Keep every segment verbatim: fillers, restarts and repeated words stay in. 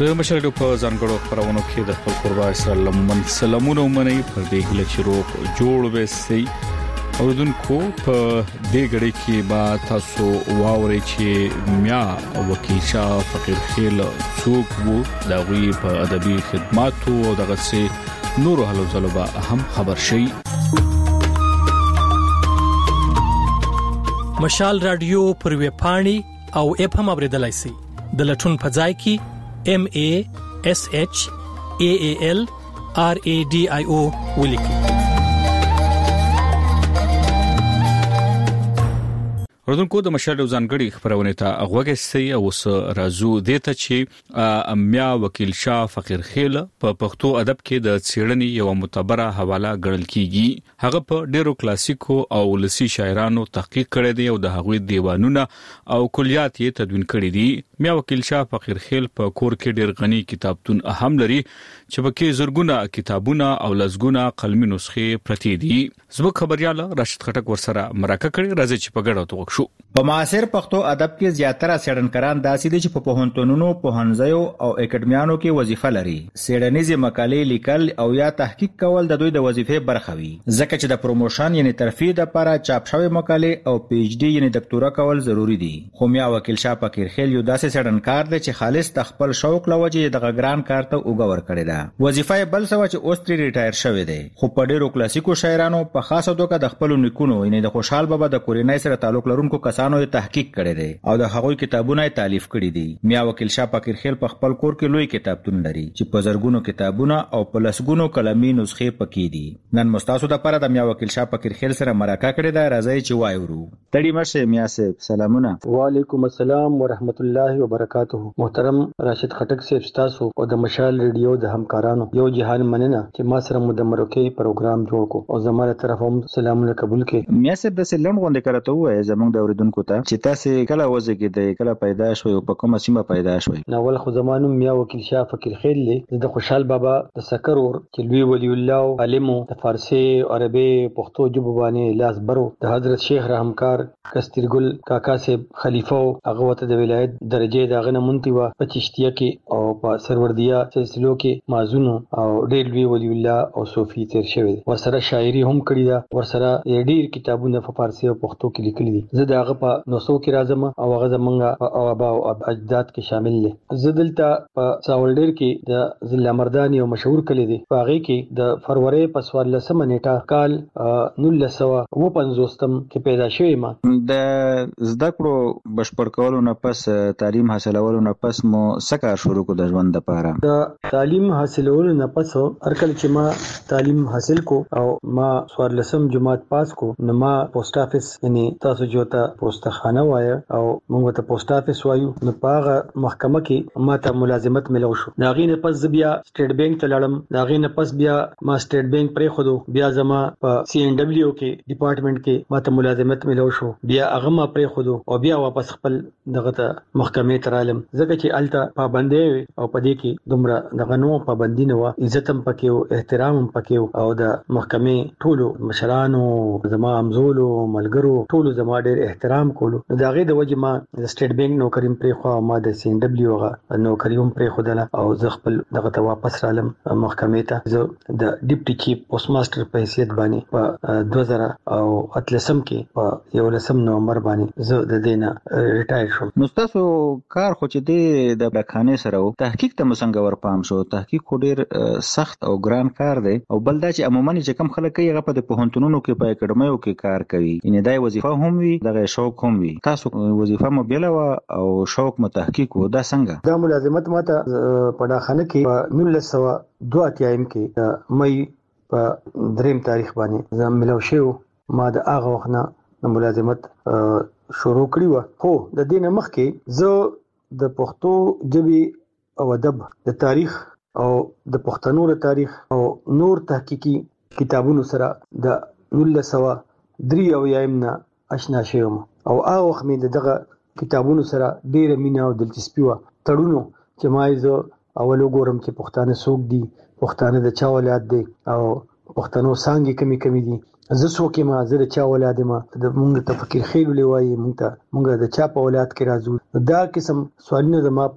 د مشرډو په ځانګړو خبرونو کې د خپل قربا اسرائیل لمن سلامونه ومني پر دې هله چې روغ جوړ وسي اوردونکو په دې غړي کې با تاسو واوري چې میا وکیل شاه فقیر خیل څوک وو دا غوي په ادبي خدماتو او دغه سي نور حلو زلوبا اهم خبر شي. مشال رادیو پر وی پاڼي او اپ هم اوریدلای شي د لټون په ځای کې M A S H A A L R A D I O ولیکي. ورته د مشرډو ځانګړي خبرونه ته اغوګه سي او س رازو دته چې امیا وکیل شاه فقیر خیل په پښتو ادب کې د څېړنې یو معتبره حواله ګڼل کیږي. هغه په ډیرو کلاسیکو او لسی شاعرانو تحقیق کړی دی او د هغوی دیوانونه او کلیات یې تدوین کړی دي. میا وکیل شاه فقیر خیل په کور کې ډیر غني کتابتون اهم لري چې پکې زرګونه کتابونه او لزګونه قلمي نسخې پرتې دي. زموږ خبريال راشد خټک ورسره مرکه کړي راځي چې په ګډه توګه شو. په معاصر پښتو ادب کې زیاتره څېړنکاران داسې دي چې په پوهنتونونو، پوهنځیو او اکیډمیانو کې وظیفه لري. څېړنیزې مقالې لیکل او یا تحقیق کول د دوی د وظیفې برخه وي، ځکه چې د پروموشن یعنی ترفیع لپاره چاپ شوی مقالې او پی ایچ ډي یعنی ډاکټورا کول ضروری دي. خو میا وکیل شاه فقیر خیل یو داسې څېړنکار دی چې خالص د خپل شوق لوجې د غګران کار ته وګور کړی ده. وظیفه بل څه چې اوس تری ریټایر شوی دی، خو په ډیرو کلاسیکو شاعرانو په خاصه توګه د خپل نیکونو یعنی د خوشحال بابا د کورنۍ سره تعلق لرونکو کسانو تحقیق کړی دی او د هغوی کتابونه تالیف کړي دي. میا وکیل شاه فقیر خیل په خپل کور کې لوی کتابتون لري چې په زرګونو کتابونه او په لسګونو قلمي نسخې پکې دي. نن مستاسو د لپاره د میا وکیل شاه فقیر خیل سره مرکه کړې ده، راځي چې وایو. تړي مرشه میا صاحب، سلامونه. وعلیکم السلام ورحمت الله وبرکاته. محترم راشد خټک صاحب، تاسو او د مشال ریډیو د همکارانو یو جهان مننه چې ما سره مو د مرکې پروګرام جوړ کو او زموږ طرف هم سلامونه قبول کړي. میا صاحب د سلام غونډه کړته وای زموږ د اوریدونکو ته چې تاسو کله وځګیدې، کله پیدا شوی او په کومه سیمه پیدا شوی؟ ناول خو زمانو میا وکیل شاه فقیر خیل له د خوشحال بابا د سکرور چې لوی ولی الله عالم د فارسی، عربي، پښتو ژبه باندې لاس برو د حضرت شیخ رحمکار کسترګل کاکا صاحب خلیفہ هغه وته د ولایت درجه د غنه منتوا په چشتیه کې او په سروردیا سلسلو کې مازونو او ډېر لوی ولی الله او صوفي تیر شوی. ورسره شاعري هم کړی دا، ورسره ډېر کتابونه په فارسی او پښتو کې لیکلي دي. زه دغه په نو سو کې راځم او هغه زمونږ او ابا او اجداد کې شامل دي. زه دلته په ساولډر کې د ضلع مردان یو مشهور کلی دی، په هغه کې د فروری په څوارلسمه نیټه کال نولس سوه اوه پنځوستم کې پیدا شوی. ما د زده کړو بشپړ کولو نه پس، تعلیم حاصلولو نه پس مو څه کار شروع کړ د ژوند لپاره؟ د تعلیم حاصلولو نه پس هر کله چې ما تعلیم حاصل کو او ما څوارلسم جماعت پاس کو، نو ما پوسټ افیس یعنی تاسو جوته پوسټ خانه وای او موږ ته پوسټ افیس وایو، نو په هغه محکمه کې ما ته ملازمت ملو شو. دا غي نه پس بیا سټیټ بانک ته لاړم، دا غي نه پس بیا ما سټیټ بانک پرې خودو، بیا زما په سی ان ډبلیو کې ډپارټمنټ کې ما ته ملازمت ملو شو، بیا هغه ما پرې خودو او بیا واپس خپل دغه ته محکمې ته رالم، ځکه چې الته پابندي او پدې کې دومره دغه نو پابندي نه و، عزت هم پکې او احترام هم پکې او د محکمې ټولو مشرانو زما امزولو ملګرو ټولو زما ډېر احترام کولو. دا غي د وجه ما د سټیټ بانک نوکری پرې خو ما د سی ان ډبلیو غا نوکری هم پرې خودله او زه خپل دغه ته واپس رالم محکمې ته. زه د ډیپټي چیف پوسټ ماستر په حیثیت باندې په دوه زره او اتلسم کې په یولسم نومبر باندې زه د دینه ریټایر شوم. نو تاسو کار خو چې د بخانه سره و تحقیق ته مسنګ ور پام شو، تحقیق خو ډیر سخت او ګران کار دی او بل دا چې عموما چې کم خلک یې هغه په پوهنتونونو کې په اکیډمیو کې کار کوي، یعنی دای وظیفه هم وي دغه شوق هم وي. تاسو وظیفه مو بیل و او شوق مو تحقیق و، دا څنګه؟ دا ملازمت ماته په داخله کې په نولس سوه دوه اتیا کې د مې په دریم تاریخ باندې زه ملو شو. ما د هغه وخت نه ملازمت شروع کړی و، خو د دې نه مخکې زه د پښتو ژبې او ادب د تاریخ او د پښتنو د تاریخ او نور تحقیقي کتابونو سره د نولس سوه درې اویایم نه آشنا شوم او هغه وخت مې دغه کتابونو سره ډیره مینه او دلچسپي و. تړونو چې ما یې زه اول وګورم چې پښتانه څوک دي، پښتانه د چا اولاد دي او پښتنو څانګې کمی کمی دي، زه څوک یم، زه د چا اولاد یم، د مونږ ته فقیر خیل ولې وایي، مونږ ته مونږ د چا په اولاد کې راځو. دا قسم سوالونه زما په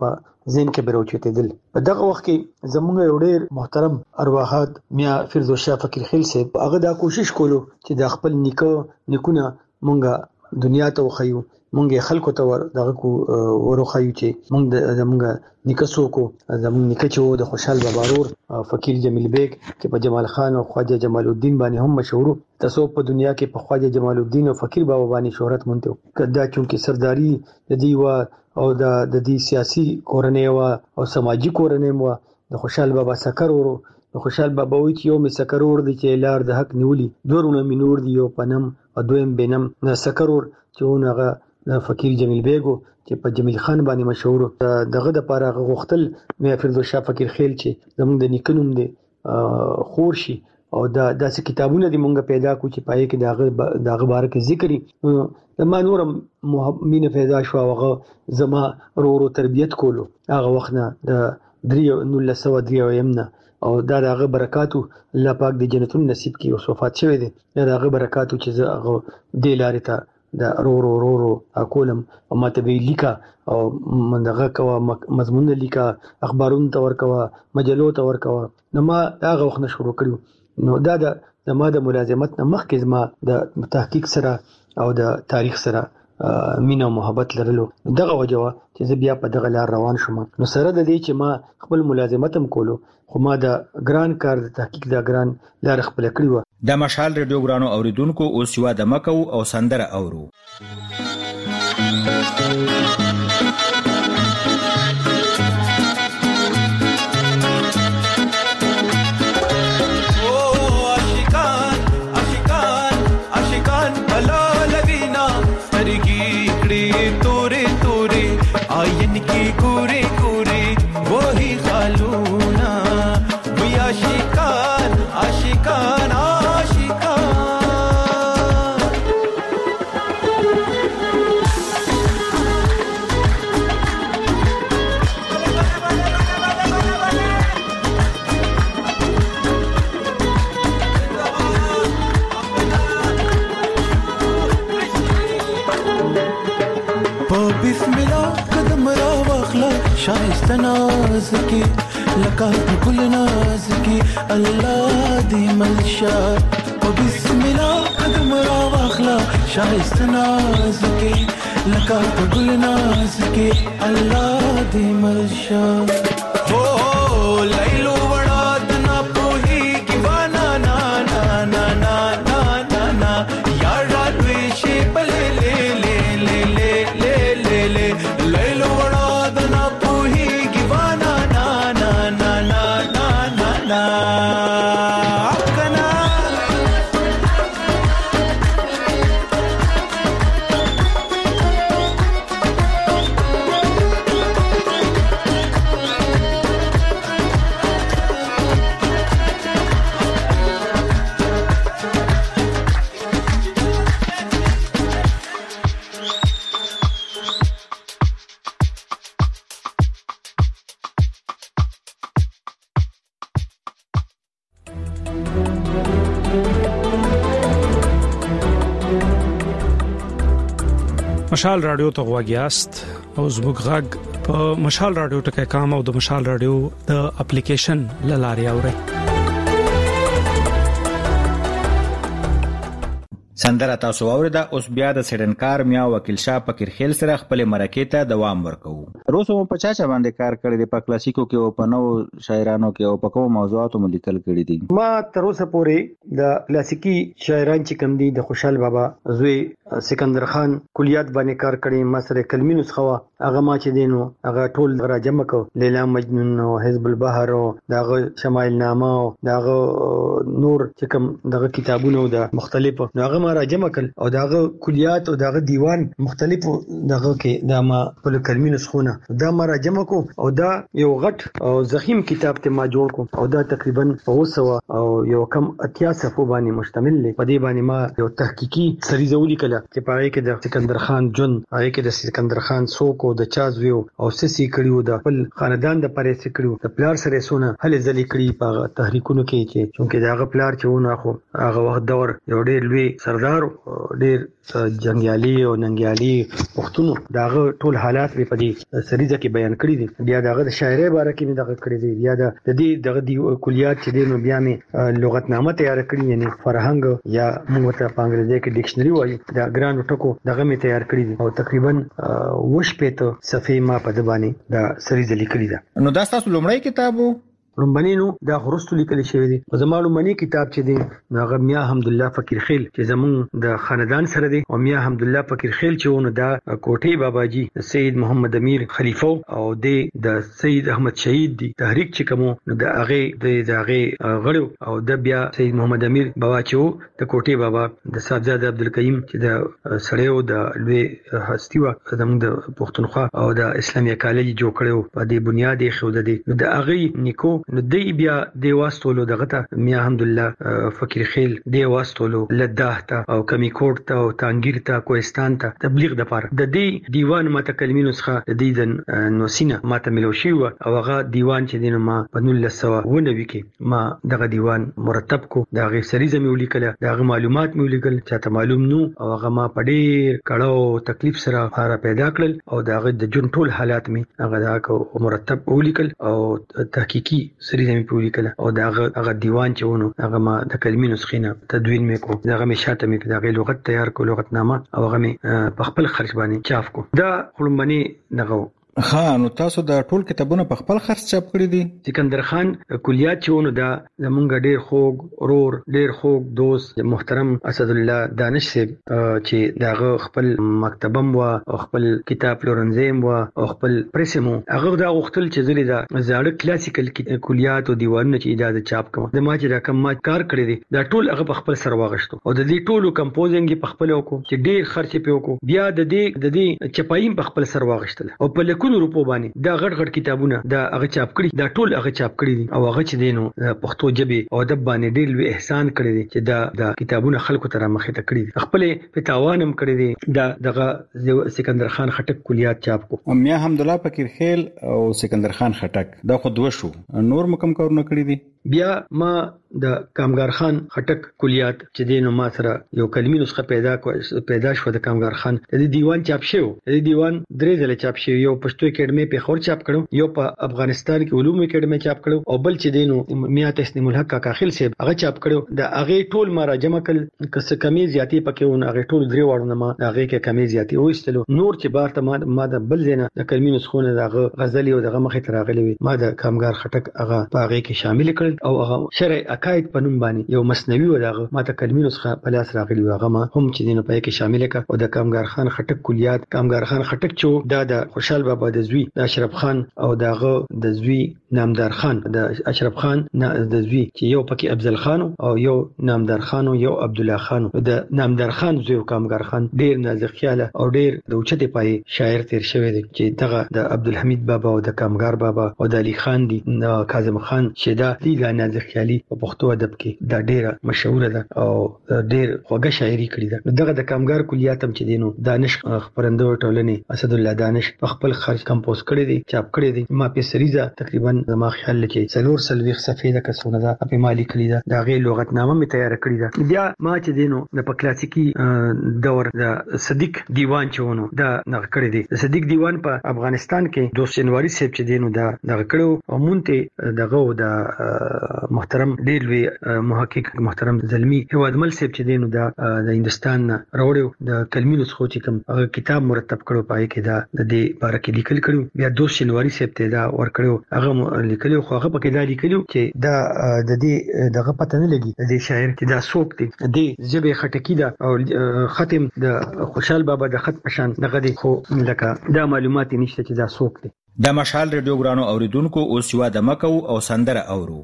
زین کې بروچتېدل. په دغه وخت کې زموږ یو ډېر محترم ارواحات میا فردوس شاه فقیر خیل صاحب هغه دا کوشش کولو چې د خپل نیکه نیکونه مونږه دنیا ته وخیو، مونږه خلکو ته ور دغه کو ورخایو چې مونږ د مونږه نیکسو کو زموږ نیکه چې د خوشحال بابا رور فقیر جمیل بیگ چې په جمال خان او خواجه جمال الدین باندې هم مشهور تصوف په دنیا کې په خواجه جمال الدین او فقیر بابا باندې شهرت مونته کدا چونکه سرداری د دی و او د د دې سیاسي کورنۍ و او سماجی کورنۍ و د خوشحال بابا سکر ورو د خوشحال بابا وی چې یو می سکر ور دي چې لار د حق نیولی دورونه مینور دی یو پنم او دویم بنم نه سکر ور چې هغه فقیر جمیل بیگو چې په جمیل خان باندې مشهور دغه د پاره غوښتل مې فردوس شاه فقیر خیل چې زموږ د نیکونوم دی خور شي او دا داسې کتابونه دي مونږ پیدا کو چې پای کې داغه داغه باره کې ذکرې زما نورم مینه پیدا شو هغه زما ورو تربیت کولو هغه وخت نه د دریو نو لسو دریو یمنه او دا دغه برکاتو الله پاک د جنتون نصیب کړي او وفات شوی دی دا دغه برکاتو چې زه د لارې ته دا رو رو رو رو اکولم او ماته به لیکا او مندغه کوا مضمون لیکا اخبارون تور کوا مجلو تور کوا نو ما هغه وخت شروع کړو نو دا د زما د ملازمت نه مخکې زما د تحقیق سره او د تاریخ سره مینا او محبت لرلو دغه وجوه چې زه بیا په دغه لار روان شوم. نو سره د دې چې ما خپل ملازمت هم کولو خو ما د ګران کار د تحقیق د ګران لار خپل کړی و. د مشال ریډیو ګرانو اوریدونکو اوس یو د مکو او سندره اورو. की कूरे कूरे वो ही खालूना वो आशिकान आशिकान आशिकान शाइस्ता नाज की लका गुल नाज की अल्लाह दी मलशा ओ बिस्मिल्लाह कदम रावखला शाइस्ता नाज की लका गुल नाज की अल्लाह दी मलशा ओ लैलो बड़ा तना पोही की वाना ना ना ना ना ना ना ना यार रात वेशे पले ले ले ले ले ले ले ले लैलो बड़ा مشال رادیو ته غواګیاست او زموږ غږ په مشال رادیو ټکي کام او د مشال رادیو د اپلیکیشن لاري اوري. سندره تاسو اوریدا اوس بیا د سیډنکار میا وکیل شاه فقیر خیل سره خپل مرکې ته دوام ورکوو. روسو په چا چا باندې کار کړی دی، په کلاسیکو کې او په نو شاعرانو کې او په کوم موضوعاتو ملیکل کړی دي؟ ما تر اوسه پورې د کلاسیکی شاعران چې کوم دي د خوشحال بابا زوی سکندر خان کلیات باندې کار کړی، ما سره کلمي نسخه هغه ما چې دینو هغه ټول را جمع کو، لیلا مجنون او حزب البحر او دغه شمایل نامه او دغه نور چې کوم دغه کتابونه او د مختلفو هغه ما را جمع کړ او دغه کلیات او دغه دیوان مختلفو دغه کې د ما په کلمي نسخونه دا ما را جمع کو او دا یو غټ او زخیم کتاب ته ما جوړ کو او دا تقریبا اوسه او یو کم اتیا صفحو باندې مشتمل دی. په دې باندې ما یو تحقیقي سریزه ولیکله چې پاره کې د سکندر خان جون، هغه کې د سکندر خان څوک او د چا زویو او سسي کړیو د خپل خاندان د پاره سي کړیو د پلار سره سونه هلې ځلې کړی په تحریکونو کې چې چونکه داغه پلار چې ونه خو هغه وخت دور یو ډېر لوی سردار ګرار ډېر جنگیالي او ننګیالي پښتون داغه ټول حالات په دې سریزه کې بیان کړی دي. بیا داغه د شاعرۍ باره کې مې دغه کړی دی. بیا د دې دغه دی کلیات چې دینو بیا مې لغتنامه تیار کړی یعنی فرهنګ یا موږ ته په انګریزي کې ډکشنری وایي دا ګران ټکو دغه مې تیار کړی دی او تقریبا وش پېته صفحې ما په دبانې دا سریزه لیکلی ده. نو دا تاسو لومړی کتاب وو؟ لومبني نو دا خرستو لیکل شوی دی. زموږ لومبني کتاب چې دی هغه میا حمدالله فقیر خیل چې زمون د خاندان سره دی او میا حمدالله فقیر خیل چې ونه دا کوټي باباجي سید محمد امیر خلیفہ او د سید احمد شهید دی تحریک چې کوم نو د هغه د هغه غړو او د بیا سید محمد امیر بابا چې د کوټي بابا د صاحبزاده عبدالکریم چې د سړیو د لوی هستی و زموږ د پښتونخوا او د اسلامي کالج جوړ کړو په دې بنیاد یې خو د دې د هغه نیکو نو دی بیا دی واستولو دغه ته میا حمدالله فقیر خیل دی واستولو لداه ته او کمی کوټ ته او تانګیر ته کوهستان ته تبلیغ د پاره د دې دیوان ماته کلمې نسخه د دې د نوسینه ماته ملوشي و او هغه دیوان چې دینه ما په نولس سوه اوه نوي کې ما دغه دیوان مرتب کو دا غي سریزه مې ولیکله دغه معلومات مې ولیکل چې ته معلوم نو او هغه ما په ډېر کړهو تکلیف سره هغه پیدا کړل او دغه د جون ټول حالات مې هغه دا مرتب ولیکل او تحقیقي سریزه مې په ولیکل او دغه هغه دیوان چې ونه هغه ما د کلمې نسخینه تدوین مې کو دغه مې شاته مې دغه لغت تیار کو لغتنامه او هغه مې په خپل خرج باندې چاپ کو دا خلمبني دغه. ها نو تاسو د ټول کتابونه په خپل خرڅ چاپ کړی دي؟ سکندر خان کلیات چېونه دا زمونږ ډېر خوږ ورور ډېر خوږ دوست محترم اسد الله دانش صاحب چې داغه خپل مکتبم و او خپل کتاب فلورنزیم و او خپل پریسمو هغه دا غوښتل چې زری دا زاړه کلاسیکل کلیات او دیوانونه چې اجازه چاپ کوم د ما چې دا کوم ما کار کړی دی دا ټول هغه په خپل سر واغشتو او د دې ټولو کمپوزینګ په خپل وکړو چې ډېر خرچ په وکړو بیا د دې د دې چپایم په خپل سر واغشتل او په لکونو روپو باندې دا غټ غټ کتابونه دا هغه چاپ کړي دا ټول هغه چاپ کړي دي او هغه چې دینو پښتو ژبه او ادب باندې ډېر لوی احسان کړی دی چې دا دا کتابونه خلکو ته مخې ته کړي دي خپل په تاوانم کړی دی دا دغه سکندر خان خټک کلیات چاپ کو. میا حمدالله فقیر خیل او سکندر خان خټک دا خو دوه شو نور مکم کارونه کړی دي. بیا ما د کامګار خان خټک کلیات چې دینو ما سره یو کلمې نسخه پیدا پیدا شو د کامګار خان د دیوان چاپ شو د دیوان درې ځله چاپ شو یو پښتو اکیډمي په خور چاپ کړو یو په افغانستان کې علوم اکیډمي چاپ کړو او بل چې دینو میا تسنیم الحق کاخیل صاحب هغه چاپ کړو د هغه ټول ما را جمع کړل کس کمی زیاتی پکې ون هغه ټول درې وړونه ما هغه کې کمی زیاتی وېستلو نور چې بار ته ما د بل زینه د کلمې نسخونه دغه غزل او دغه مخې ته راغلي ما د کامګار خټک هغه په هغه کې شامل کړل او هغه شرع عقاید په نوم باندې یو مسنوي و دغه ما ته کلمې نسخه په لاس راغلی و هغه ما هم چې دینو په کې شامل کړ او د کامګار خان خټک کلیات کامګار خان خټک چې دا د خوشحال بابا د زوی د اشرف خان او دغه د زوی نامدار خان د اشرف خان د زوی چې یو پکې افضل خان او یو نامدار خان او یو عبد الله خان د نامدار خان زوی کامګار خان ډیر نازک خیاله او ډیر د اوچته پای شاعر تیر شوی دی چې دغه د عبدالحمید بابا او د کامګار بابا او د علي خان دی کاظم خان شیدا دی د نازک خیالي په پښتو ادب کې دا ډیره مشهور ده او ډیر خوږه شاعري کړې ده. دغه د کامګار کلیاتم چې دینو دانش خبرنده ټولنې اسد الله دانش په خپل خرج کمپوز کړی دی چاپ کړی دی ما په سریزه تقریبا زما خیال لکه څلور سلويخ صفحې د کسونه ده په مالی کلی ده دا غي لغتنامه می تیار کړی ده. بیا ما چې دینو د په کلاسیکی دور د صدیق دیوان چونه دا نغ کړی دی د صدیق دیوان په افغانستان کې دوست جنوري سیب چې دینو دا نغ کړو او مونته دغه د محترم ډیر لوی محقق محترم زلمی هوادمل سیب چې دینو دا د هندستان راوړو د کلمې نسخو چې کوم کتاب مرتب کړو پای کې دا د دې باره کې لیکل کړو بیا دوست جنوري سیب ته دا ور کړو هغه لیکلو خو هغه پکې دا لیکلو چې دا د دې دغه پته نه لګي د دې شاعر چې دا څوک دی د ژبه خټکی دا او ختم د خوشحال بابا د خط پشان دغه دی خو لکه دا معلومات نشته چې دا څوک دی. د مشال ریډیو ګرانو اوریدونکو اوس یو د مکو او سندره اورو.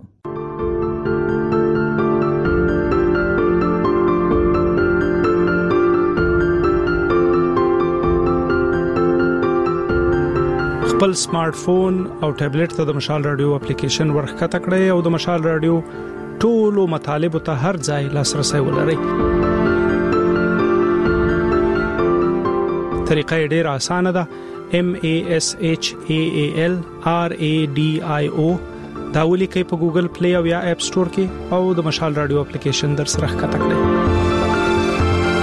خپل سمارټ فون او ټابلیټ ته د مشال رادیو اپلیکیشن ورخته کړئ او د مشال رادیو ټولو مطالب ته هر ځای لاسرسي ولرئ. طریقه ډېره اسانه ده. M A S H A A L R A D I O دا ولیکئ په ګوګل پلی او یا اپ سٹور کې او د مشال رادیو اپلیکیشن در سره ښکته کړئ.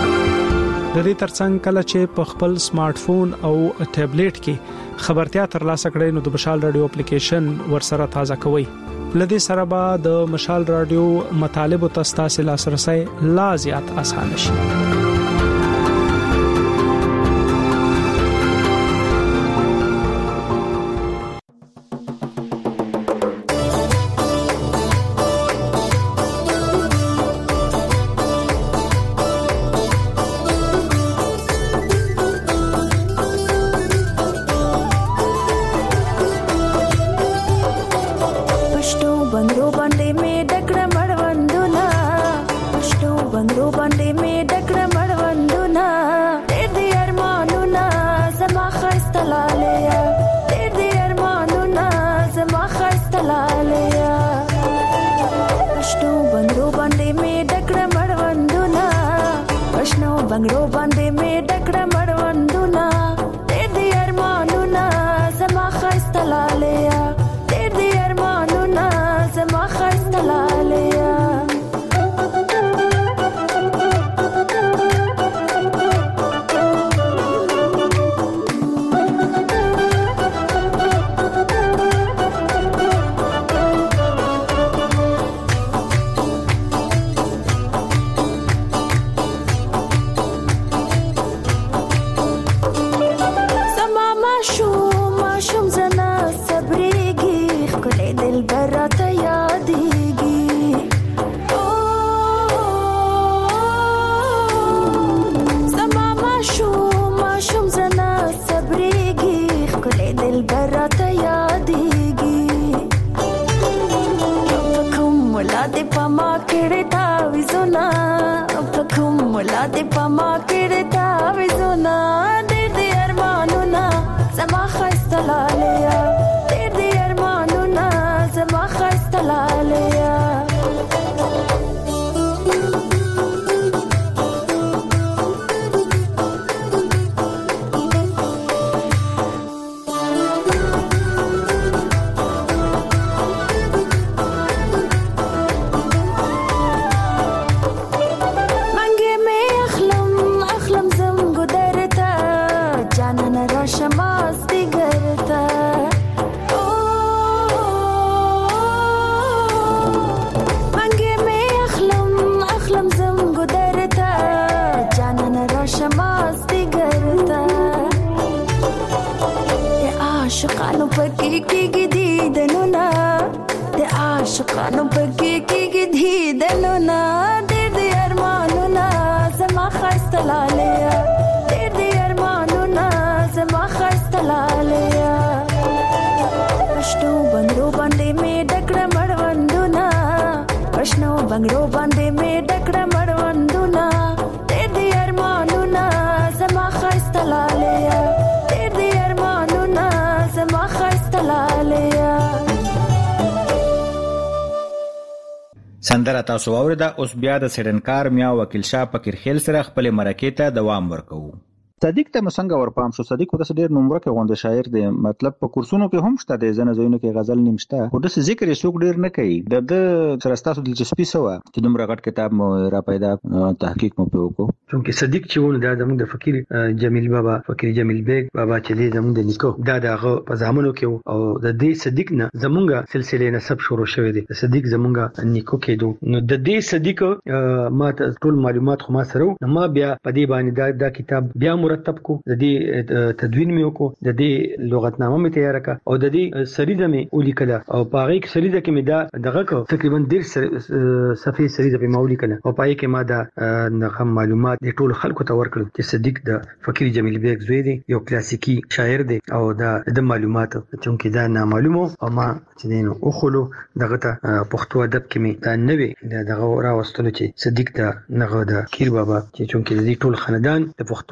د دې ترڅنګ کله چې په خپل سمارټ فون او ټابلیټ کې خبرتیا ترلاسه کړئ نو د مشال رادیو اپلیکیشن ورسره تازه کوئ. لدې سره به د مشال رادیو مطالب او تاسو لاسرسي لا زیات آسان شي. بنگړو باندې می ډکړه مړوندونه دې دې ارمانونه زما خسته لالیا دې دې ارمانونه زما خسته لالیا de pama kirta vizuna de de armanuna zama khastalaleya de de armanuna zama khastalaleya عاشقانو پکې کې دیدنونه د عاشقانو پکې کې دیدنونه د دې ارمانونه زما خستلالیا د دې ارمانونه زما خستلالیا پښتو بنگړو باندې می ډکړه مړوندونه پښتو بنگړو باندې می ډکړه مړوندونه د دې ارمانونه زما خستلالیا سندره تاسو اوریدا. اوس بیا د سیډنکار میا وکیل شاه فقیر خیل سره خپل مرکې ته دوام ورکوو. صدیق ته مسنګ ورپام شو. صدیق د ډېر نومره کې غونډه شاعر دی، مطلب په کورسونو کې هم شته د زنه زوینو کې غزل نیمشته، خو د ذکر یې څوک ډېر نه کوي. د د سرستاسو دلچسپي سوا چې دومره غټ کتاب مو را پیدا تحقیق مو په وکړو. چونکه صدیق چې ونه د زموږ د فقیر جمیل بابا فقیر جمیل بیگ بابا چې د زموږ د نیکو دا دغه په زامنو کې او د دې صدیق نه زموږه سلسله نسب شروع شوې ده. صدیق زموږه نیکو کېدو نو د دې صدیق ما ټول معلومات خو ما سره نو ما بیا په دې باندې دا, دا کتاب بیا مرتب کو، د دې تدوین مې وکړو، د دې لغتنامه مې تیار کړه او د دې سریزه مې ولیکله او په هغه کې سریزه کې مې دا دغه کو تقریبا ډېر صفحې سریزه په ما ولیکله او په هغه کې ما دا نغه معلومات د ټول خلکو ته ورکړل چې صدیق د فقیر جمیل بیگ زوی دی، یو کلاسیکی شاعر دی او دا د معلومات چونکه دا نامعلومه او ما چې دینو او خلو دغه ته پښتو ادب کې مې دا نوې دغه راوستلو چې صدیق دا نغه د کیر بابا چې چونکه د دې ټول خاندان د پښتو ژبه او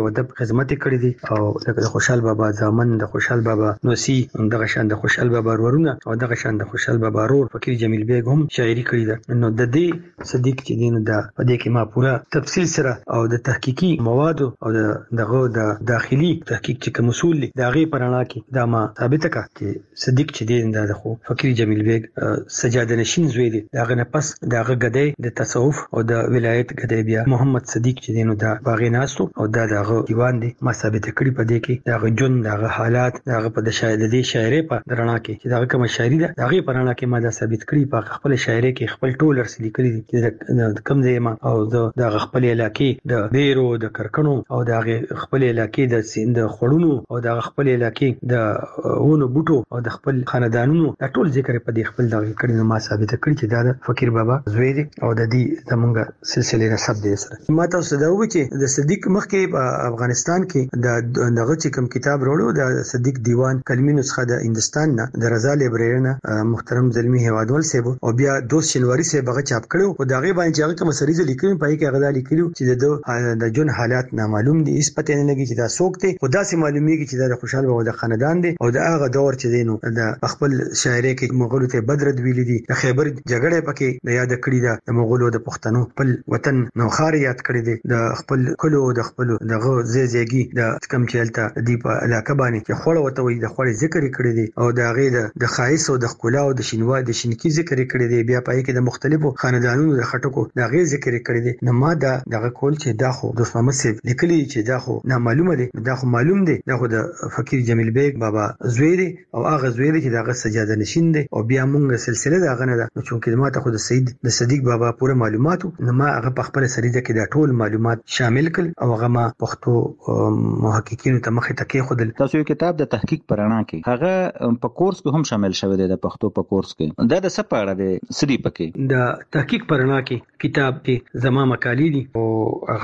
ادب خدمت کړې دي او د خوشحال بابا ځامن د خوشحال بابا نوسی دغه شان د خوشحال بابا ورونه او دغه شان د خوشحال بابا رور فقیر جمیل بیگ هم شاعري کړې ده. نو د دې صدیق چې دین د پدې کې ما پورا تفصیل سره او د تحقیقي مواد او دغه د داخلي تحقیق چې کوم اصول دي دا غي پرانا کې دا ما ثابت کړه چې صدیق چې دین د خو فقیر جمیل بیگ سجاده نشین زوی دي داغه نه پس داغه غدې د تصوف او د ولایت غدې بیا محمد صدیق چې دین دا باغی ناسو او دا دغه دیوان دي ما ثابت کړی پدې کې داغه جون داغه حالات داغه په د شاعر د شاعري په درنا کې چې داغه کوم شاعري ده داغه پرانا کې ما دا ثابت کړی په خپل شاعري کې خپل ټول رسلي کړی دي چې کم ځای ما او د خپل علاقې د بیرو د کرکنو او د خپل علاقې د سیند خړونو او د خپل علاقې د ونو بوټو او د خپل خاندانونو دا ټول ذکر په دې خپل دغه کړي ما ثابت کړی چې دا فقیر بابا زوی دي او د دې زمونږ سلسله نسب دي سره. ما تاسو دا وایي چې د صدیق مخکې په افغانستان کې د دغه چې کوم کتاب وروړو د صدیق دیوان کلمي نسخه د هندستان نه د رضا لایبرری محترم زلمی هوادول صاحب او بیا دوست شنواری صاحب هغه چاپ کړو او دا غي باندې چې هغه کوم سریزه لیکلي پای کې هغه لیکلو چې د جون حالات نامعلوم دي هیڅ پته نه لګي چې دا څوک دي خدا سي معلومیږي چې دا خوشحال بابا د خاندان دي او دا هغه دور چې دینو د خپل شاعري کې مغولو ته بدرد ویل دي د خیبر جګړه پکې د یاد کړی دا د مغولو د پښتنو خپل وطن نوخار یاد کړی دي د خپل کلو د خپل دغه زیږي د کم چلته دی په علاقه باندې چې خوړ وته وي د خوړ ذکر کړی دي او دا غي د خایس او د خلا او د شینوا د شینکی ذکر کړی دي بیا پای کې د مختلفو خاندانونو د خټکو دا غي ذکر کړی دي نو ما دا دغه کول چې دا خو دوست محمد سیف لیکلی چې دا خو نامعلومه دي دا خو معلوم دي دا خو د فقیر جمیل بیگ بابا زوی دي او هغه زوی دي چې دغه سجاده نشین دي او بیا مونږه سلسله دا غنه ده نو چې ما ته خو د سید د صدیق بابا پوره معلوماتو نو ما هغه په خپل سریزه کې دا ټول معلومات شامل کړ او هغه ما پښتو محققینو ته مخه تکي خودل. تاسو یو کتاب د تحقیق پرانا کې هغه په کورس کې هم شامل شوی دی د پښتو په کورس کې دا د څه په اړه دی سری پکې د تحقیق پرانا کې کتاب کې زما مقالې دي او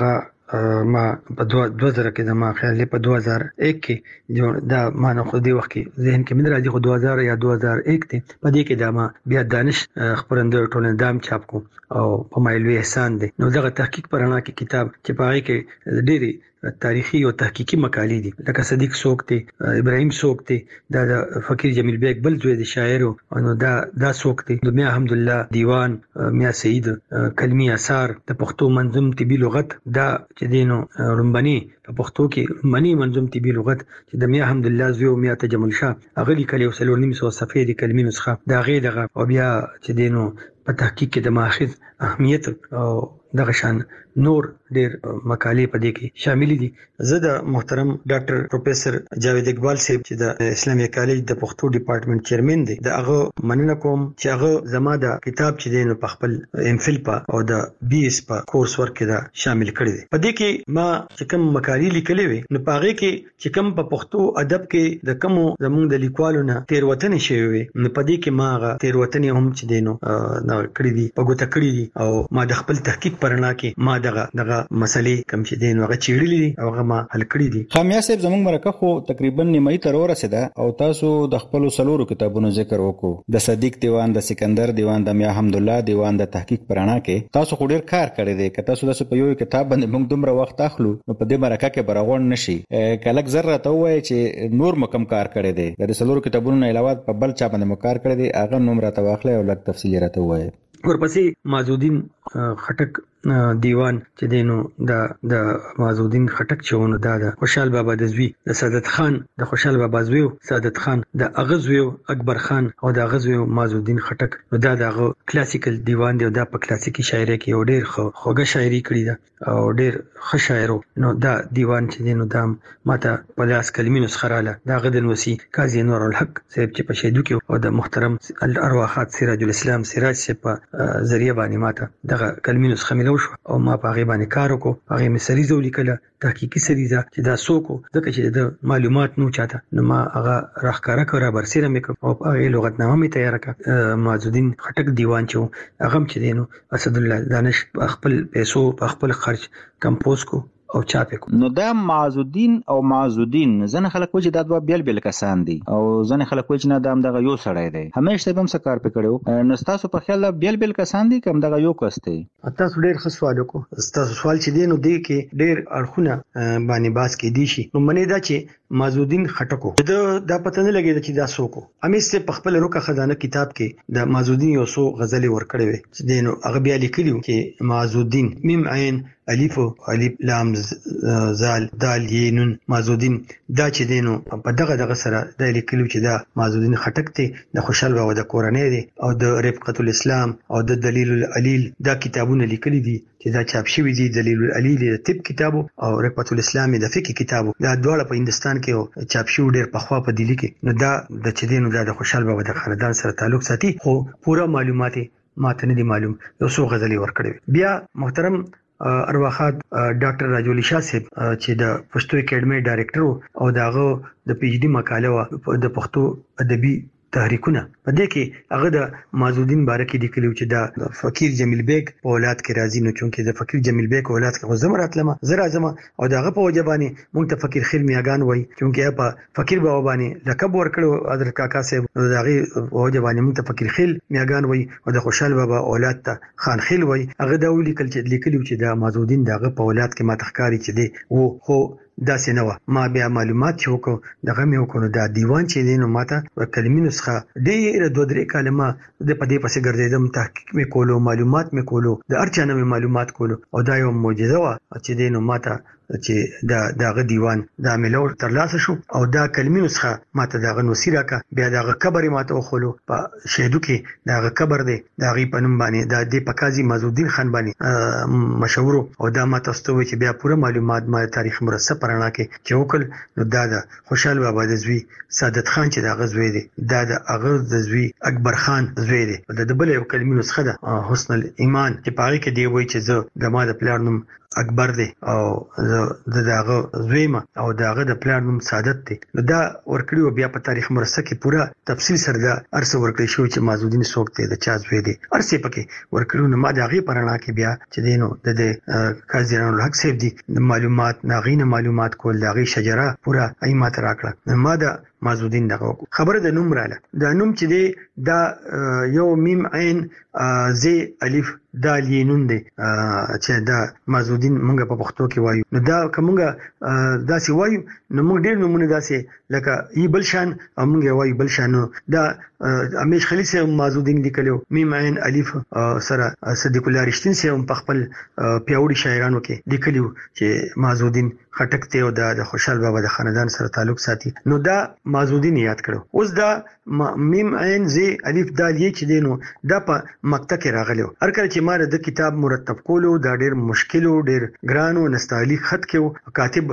هغه ما په دوه زره کې زما خیال په دوه زره یک کې جو دا ما نه خو دې وخت کې ذهن کې مې راځي خو دوه زره یا دوه زره یک ته په دې کې دا ما بیا دانش خبرنده ټولنه دام چاپ کو او په مایلوي احسان دي نو دغه تحقیق پرانا کې کتاب چې پاره کې ډېری تاریخي او تحقیقي مقالې دي لکه صدیق سوک دی ابراهیم سوک دی دا د فقیر جمیل بیگ بل دوی د شاعر او دا دا سوک دی د میا الحمدلله دیوان میا سید کلمی اثار د پښتو منظوم طبي لغت دا چې دینو رمبني په پښتو کې رمبني منظوم طبي لغت چې د میا الحمدلله زوی میا تجمل شاه اغلی کلی وسلو نیم سو صفحې د کلمی نسخه دا غي دغه او بیا چې دینو په تحقیق کې د ماخذ اهمیت او دغه شان نور ډېر مقالې په دې کې شامل دي. زه د محترم ډاکټر پروفیسور جاوید اقبال صاحب چې د اسلامي کالج د پښتو ډپارټمنټ چیرمن دی د هغه مننه کوم چې هغه زما د کتاب چې دین په خپل ام فل په او د بي اس په کورس ورک کې دا شامل کړی دی. په دې کې ما چې کوم مقالې لیکلې وي نو په هغه کې چې کوم په پښتو ادب کې د کوم زموږ د لیکوالو نه تیروتنې شوی وي نو په دې کې ما هغه تیروتنې هم چې دینو نه کړې دي په ګوته کړې دي او ما د خپل تحقیق پرنا کې ما دغه دغه مسلې کم چې دین هغه چیرلې دي او هغه ما حل کړې دي. خامیا صاحب زموږ مرکه خو تقریبا نیمه تر ورسېده او تاسو د خپل سلورو کتابونو ذکر وکړو د صدیق دیوان د سکندر دیوان د میا الحمدلله دیوان د تحقیق پرانا کې تاسو خو ډیر کار کړی دی که تاسو د په یو کتاب باندې موږ دومره وخت اخلو نو په دې مرکه کې برغون نشي کلک ذره ته وایي چې نور مکم کار کړی دی د سلورو کتابونو نه علاوه په بل چا باندې مو کار کړی دی هغه نوم راته واخلې او لږ تفصیل راته وایي. ورپسې معزودین خټک دیوان چې دینو د د معزودین خټک چونه دا د خوشحال بابا د زوی د سعادت خان د خوشحال بابا زوی سعادت خان د اغزوی اکبر خان او د اغزوی معزودین خټک نو دا دغه کلاسیکل دیوان دی دا په کلاسیکي شاعري کې یو ډیر خوږه شاعري کړی ده او ډیر ښه شاعر نو دا دیوان چې دینو دا ماته په لاس کلمې نسخه رااله دا غدن وسی قاضي نور الحق صاحب چې په شهیدو کې او د محترم الارواحات سراج الاسلام سراج صاحب په ذریعہ باندې ماته دغه کلمې نسخه ملو شو او ما په هغه باندې کار وکړ هغه مې سریزه ولیکله تحقیقي سریزه چې دا څوک ځکه چې د معلومات نو چاته نو ما هغه راخکاره کړه برسره مې او هغه لغتنامه مې تیار کړه معزودین خټک دیوان چې هغه چې دینو اسد الله دانش خپل پیسو په خپل خرج کمپوز کو او چاپ کو. نو دا معزودین او معزودین ځنه خلک وایي دا دوه بیل بیل کسان دي او ځنه خلک وایي نه دا هم دغه یو سړی دی. همیشه به هم څه کار پکړو. نو تاسو په خیال بیل بیل کسان دي کوم دغه یو کس دی؟ تاسو ډیر ښه سوال وکړو. تاسو سوال چې دی نو دی کې ډیر اړخونه باندې باس کې دي شي. نو منې دا چې معزودین خټکو دا د پته نه لګي چې دا څوک. امیس په خپل روکه خزانه کتاب کې د معزودین یو څو غزلې ورکړې وي چې دینو هغه بیا لیکلیو چې معزودین میم عین الف الف لام زال دال یې نون معزودین دا چې دینو په دغه دغه سره د لیکلیو چې دا معزودین خټک ته د خوشحال بابا د کورنۍ دي او د رفقت الاسلام او د دلیل العلیل دا کتابونه لیکلي دي چې دا چاپ شوی دي. دلیل العلیل د طب کتابو او رفقت الاسلام د فقہ کتابو دا دواړه په هندستان کې چاپ شوی ډیر په خوا په دلی کې. نو دا د چې دینو دا د خوشحال بابا د خاندان سره تعلق ساتي خو پورا معلومات ماته نه دي معلوم. یو څو غزلې ورکړې. بیا محترم ارواخات ډاکټر راجولی شاه صاحب چې د پښتو اکیډمي ډایریکټر او داغه د پی ایچ ډي مقاله د پښتو ادبي تحریکونه په دې کې هغه د معزودین باره کې لیکلو چې دا فقیر جمیل بیگ په اولاد کې راځي. نو چونکې د فقیر جمیل بیگ اولاد کې زما راتلم زرا زما او داغه په وجبانی مونږ ته فقیر خیل میاغان وای چونکې په فقیر بابا باندې لقب ورکړو حضرت کاکا صاحب. نو داغه وجبانی مونږ ته فقیر خیل میاغان وای او د خوشحال بابا اولاد ته خان خیل وای. هغه دا ولیکل چې لیکلو چې دا معزودین داغه په اولاد کې ما تخکاری چې دی وو خو دا سينوا. ما بیا معلومات شوکو دغه مې وکړو دا دیوان چې دینو ماته کلمې نسخه ډېر دوه درې کلمه د پدې پسې ګرځیدم تحقیق مې کولو معلومات مې کولو د ارچانه مې معلومات کولو او دا یو معجزه وا چې دینو ماته چې دا دغه دیوان دا ملور تر لاسه شو او دا کلمې نسخه ماته دغه نوسیرا کا بیا دغه قبر ماته وخلو په شهدو کې دغه قبر دی دغه پنوم باندې دا د پکازي معزودین خان باندې مشهور او دا ماته استوي چې بیا پوره معلومات ما تاریخ مرصع پرانا کې چې وکړ. نو دا د خوشحال بابا د زوی سعادت خان چې دا غزوی دی دا د اغه د زوی اکبر خان زوی دی. د دبل یو کلمې نسخه ده حسن الایمان چې پاره کې دی وای چې زه د ما د پلار نوم اکبر دی او د داغه زویما او داغه د پلان نوم سعادت دی. نو دا ورکړیو بیا په تاریخ مرصع کې پورا تفصیل سره دا ارسه ورکړی شو چې معزودین څوک دی د چا زوی دی ارسه پکې ورکړو. نو ما داغه پرانا کې بیا چې دینو د قاضی رحمان الحق صاحب دی معلومات ناغینه معلومات کول داغه شجره پورا ایمات راکړه. ما دا معزودین دغه خبره د نوم رااله دا نوم چې دی دا یو میم عین زی الف دال یې نون دی چې دا معزودین مونږ په پښتو کې وایو. نو دا کومه داسې وایو نو موږ ډېر نمونه داسې لکه ای بلشان او موږ وایو بلشان. دا امیش خلیل سه معزودین لیکلو میم عین الف سره صدیق الله رښتین سه په خپل پیاوړي شاعرانو کې لیکلو چې معزودین خټک ته او د خوشحال بابا د خاندان سره تعلق ساتي. نو دا معزودین یاد کړو. اوس دا میم عین زی الف دال یې چې دینو دا په مکتب کې راغلو. هر کله چې ما د کتاب مرتب کولو دا ډېر مشکل او ډېر ګران او نستعلیق خط کې کاتب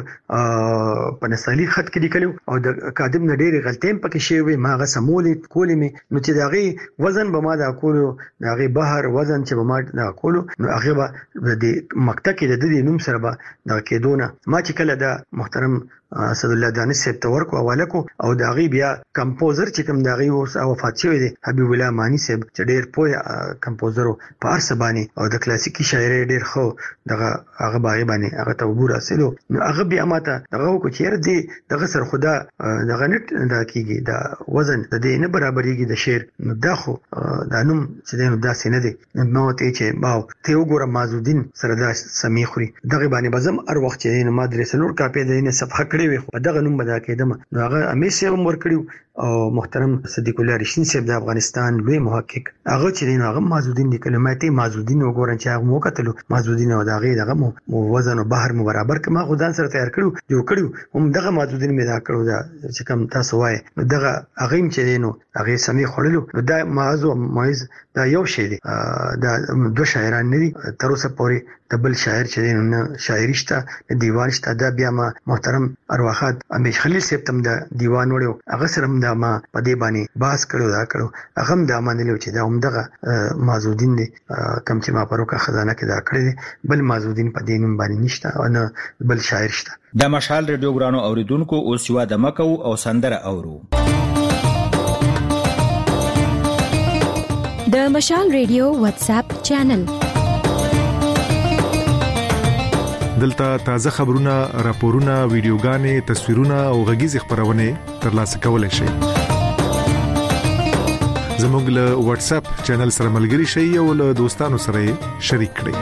په نستعلیق خط کې لیکلو او د کاتب نه ډېر غلطۍ پکې شوی ما غا سمولې کولې مې. نو چې داغه وزن به ما دا کولو داغه بهر وزن چې به ما دا کولو نو هغه به د مکتب کې د دې نوم سره به دا کېدونه. ما چې کله دا محترم اسد الله دانش صاحب ته ورکو حواله کو او دا غي بیا کمپوزر چې کوم دا غي اوس وفات شوی دی حبیب الله مانی صاحب چې ډیر پوهه کمپوزر په ارسه باندې او د کلاسیکی شاعري ډیر خو دغه هغه باغ باندې هغه ته وګور اسلو نو هغه بیا ماته دغه کو چیر دی دغه سر خدا دغه نت دا کیږي دا وزن د دې نه برابرېږي د شعر. نو دا خو دا نوم چې دینو داسې نه دی. نو ته چې باو ته وګوره معزودین سره دا سمې خوري دغه باندې بزم ار وخت چې نه مدرسې نور کاپې د نه صفحه کړې وي په دغه نوم بدا کېدم. نو هغه امیشه عمر کړیو او محترم صدیق الله رښتین صاحب د افغانستان لوی محقق هغه چې دین هغه معزودین د کلماتي معزودین وګورئ چې هغه مو کتلو معزودین او دغه دغه مو وزن او بهر مو برابر کما خدان سره تیار کړو جوړ کړو هم دغه معزودین مې دا کړو دا چې کوم تاسو وای نو دغه هغه چې دینو هغه سمې خړلو نو دا معزو مایز دا یو شی دی دا دوه شاعران نه دي تر اوسه پورې دبل شاعر چې دین نه شاعري شته دیوان شته دا بیا ما محترم ارواخات امیش خلیل صاحب تم دا دیوان وړو هغه سره دا ما په دې باندې باس کړو دا کړو هغه دا مانلو چې دا هم دغه معزودین دي کم چې ما پروکه خزانه کې دا کړی دي بل معزودین په دینم باندې نشته او نه بل شاعر شته. د مشال ریډیو ګرانو اوریدونکو اوس یو د مکو او سندره اورو. د مشال ریډیو واتس اپ چینل دلته تازه خبرونه، راپورونه، ویډیوګانې، تصویرونه او غږیز خبرونه ترلاسه کولای شئ. زموږ له واتس اپ چینل سره ملګري شئ او له دوستانو سره شریک کړئ.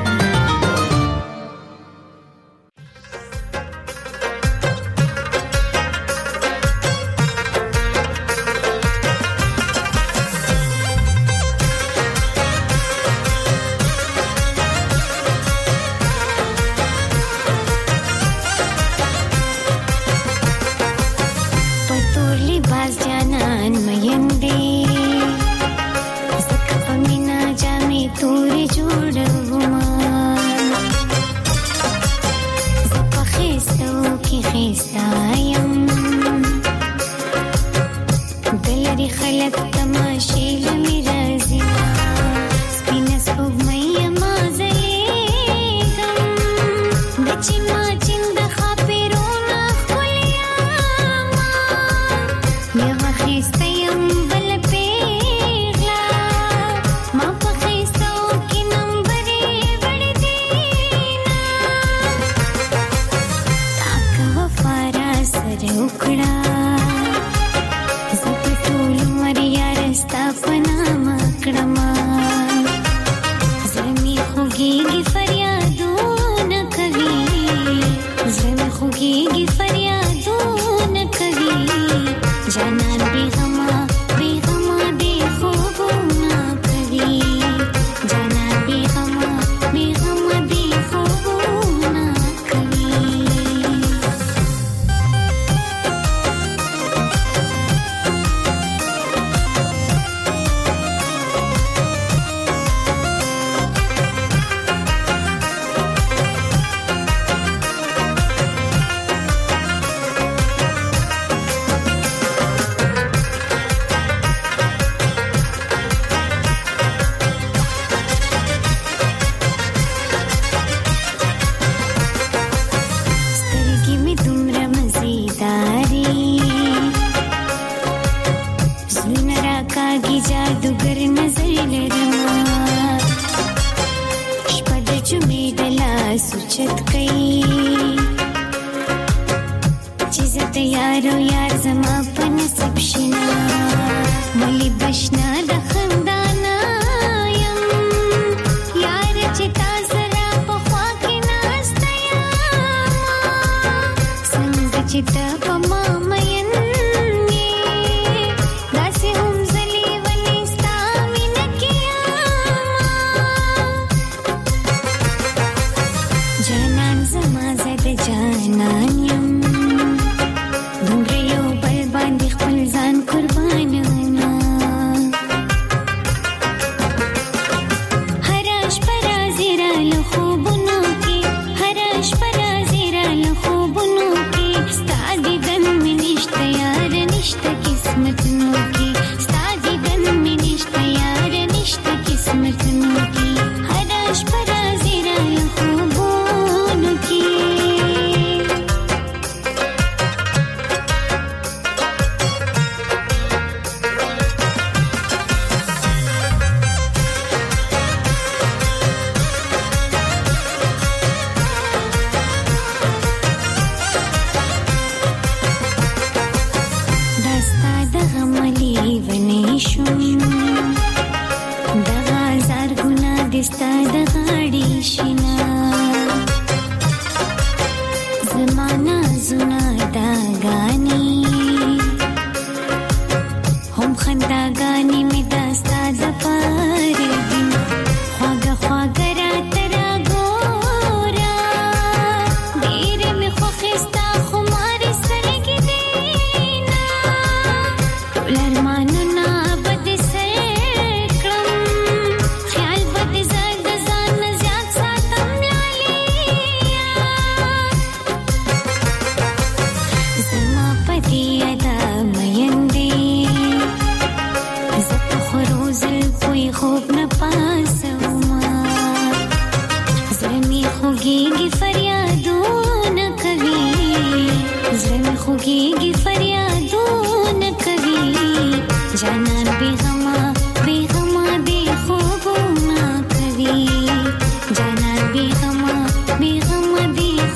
जाना बेगमा बेगमा दे